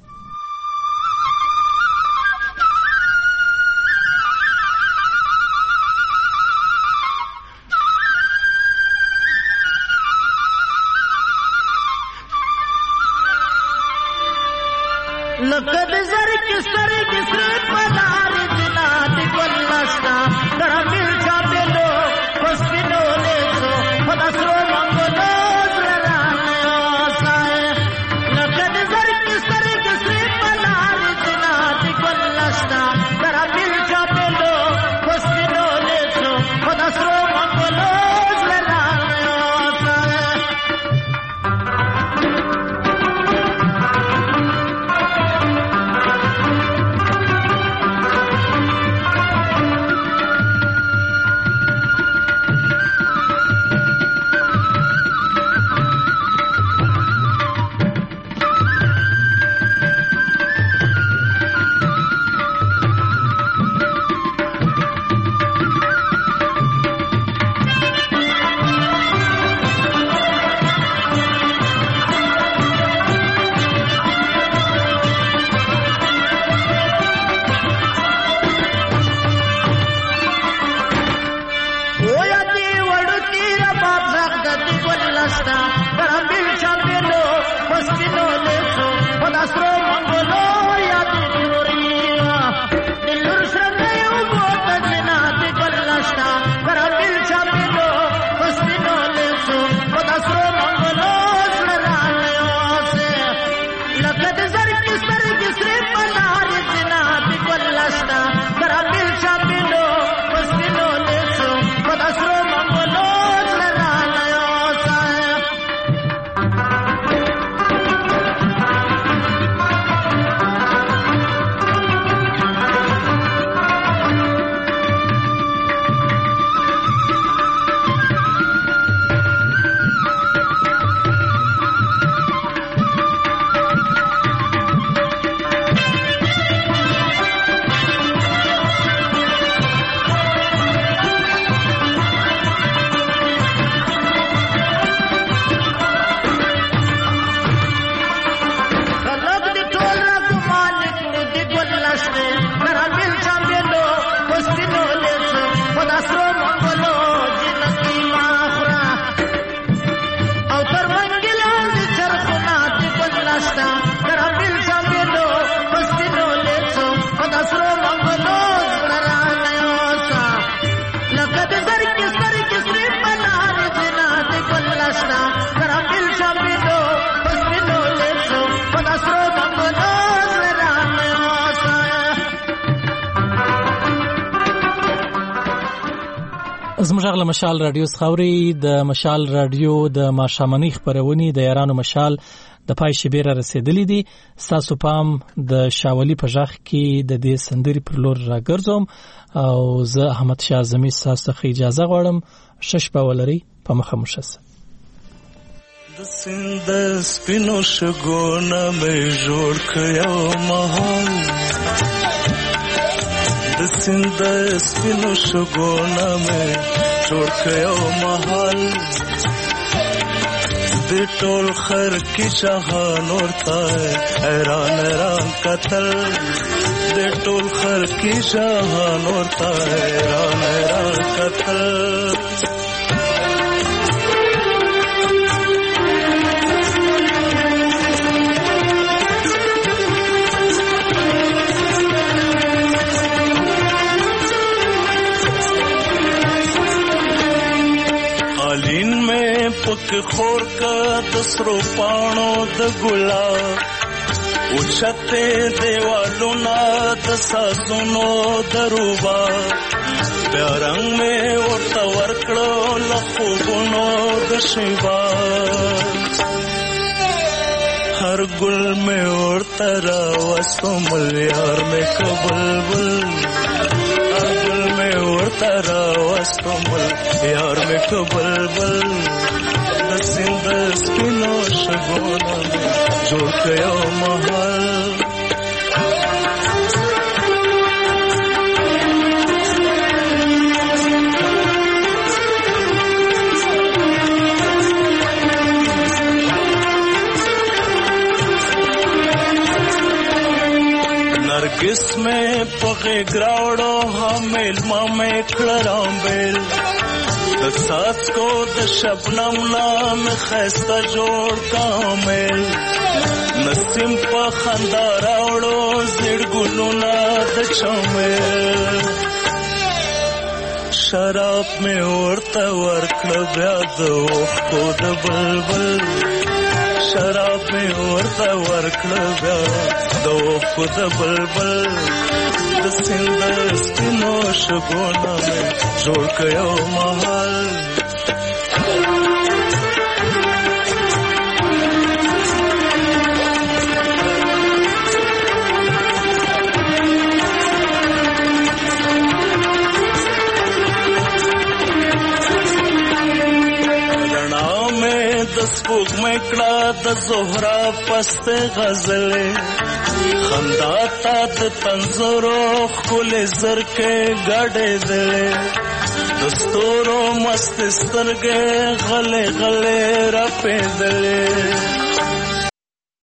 لقد زر کی سر کی سر پدار جنات کلستا درمل چاپے لو پسپنو لے سو پدسرو منگلو زرانو سائے. لقد زر کی سر کی سر پدار جنات کلستا درمل چاپے لو پسپنو لے سو پدسرو منگلو زرانو سائے. زموږ غل مشال رادیو خاوري د مشال رادیو د ماشامنی خبرونی د یارانو مشال د پای شبيره رسیدلې دي. تاسو پام د شاولي په ځخ کې د دې سندري پر لور راګرځوم او زه احمد شاه زمي تاسو ته اجازه غواړم. شش په ولري په مخه مشس د سند سپینو شګونه مې جوړ کړو ماحول د سند سپینو شګونه مې جوړ کړو ماحول د ټول خر کې شهان ورته حیران حیران قتل د ټول خر کې شهان ورته حیران حیران قتل پک خور کا دسرو پانو د ګلاب اوچته دیوالو نا د ساسونو دروبا بیا رنگ میں ورته ورکړو لخوبونو د شیبا هر ګل میں ورته راوستو ملیار میں کبلبل هر ګل میں ورته راوستو ملیار میں کبلبل سند سپینو شګونه جوړ کړو محل नरगिस में पगे ग्रावड़ो हमेल मामे खड़राम बेल د ساس کو د شبنم نام خسته جوړ کامل نسیم په خندا راوړو زړ ګلونه د چمل شراب می ورته ورکړ بیا د خو د بلبل شراب می ورته ورکړ بیا د خو د بلبل د سند سپینو شګونه مې جوړ کړو محل رڼا مې د سپوږمۍ کړه د زهرا پسته غزلې خندا تا د تنظرو خل زر کې غړې دلې دستورو مست سترګې غلې غلې را پېدلې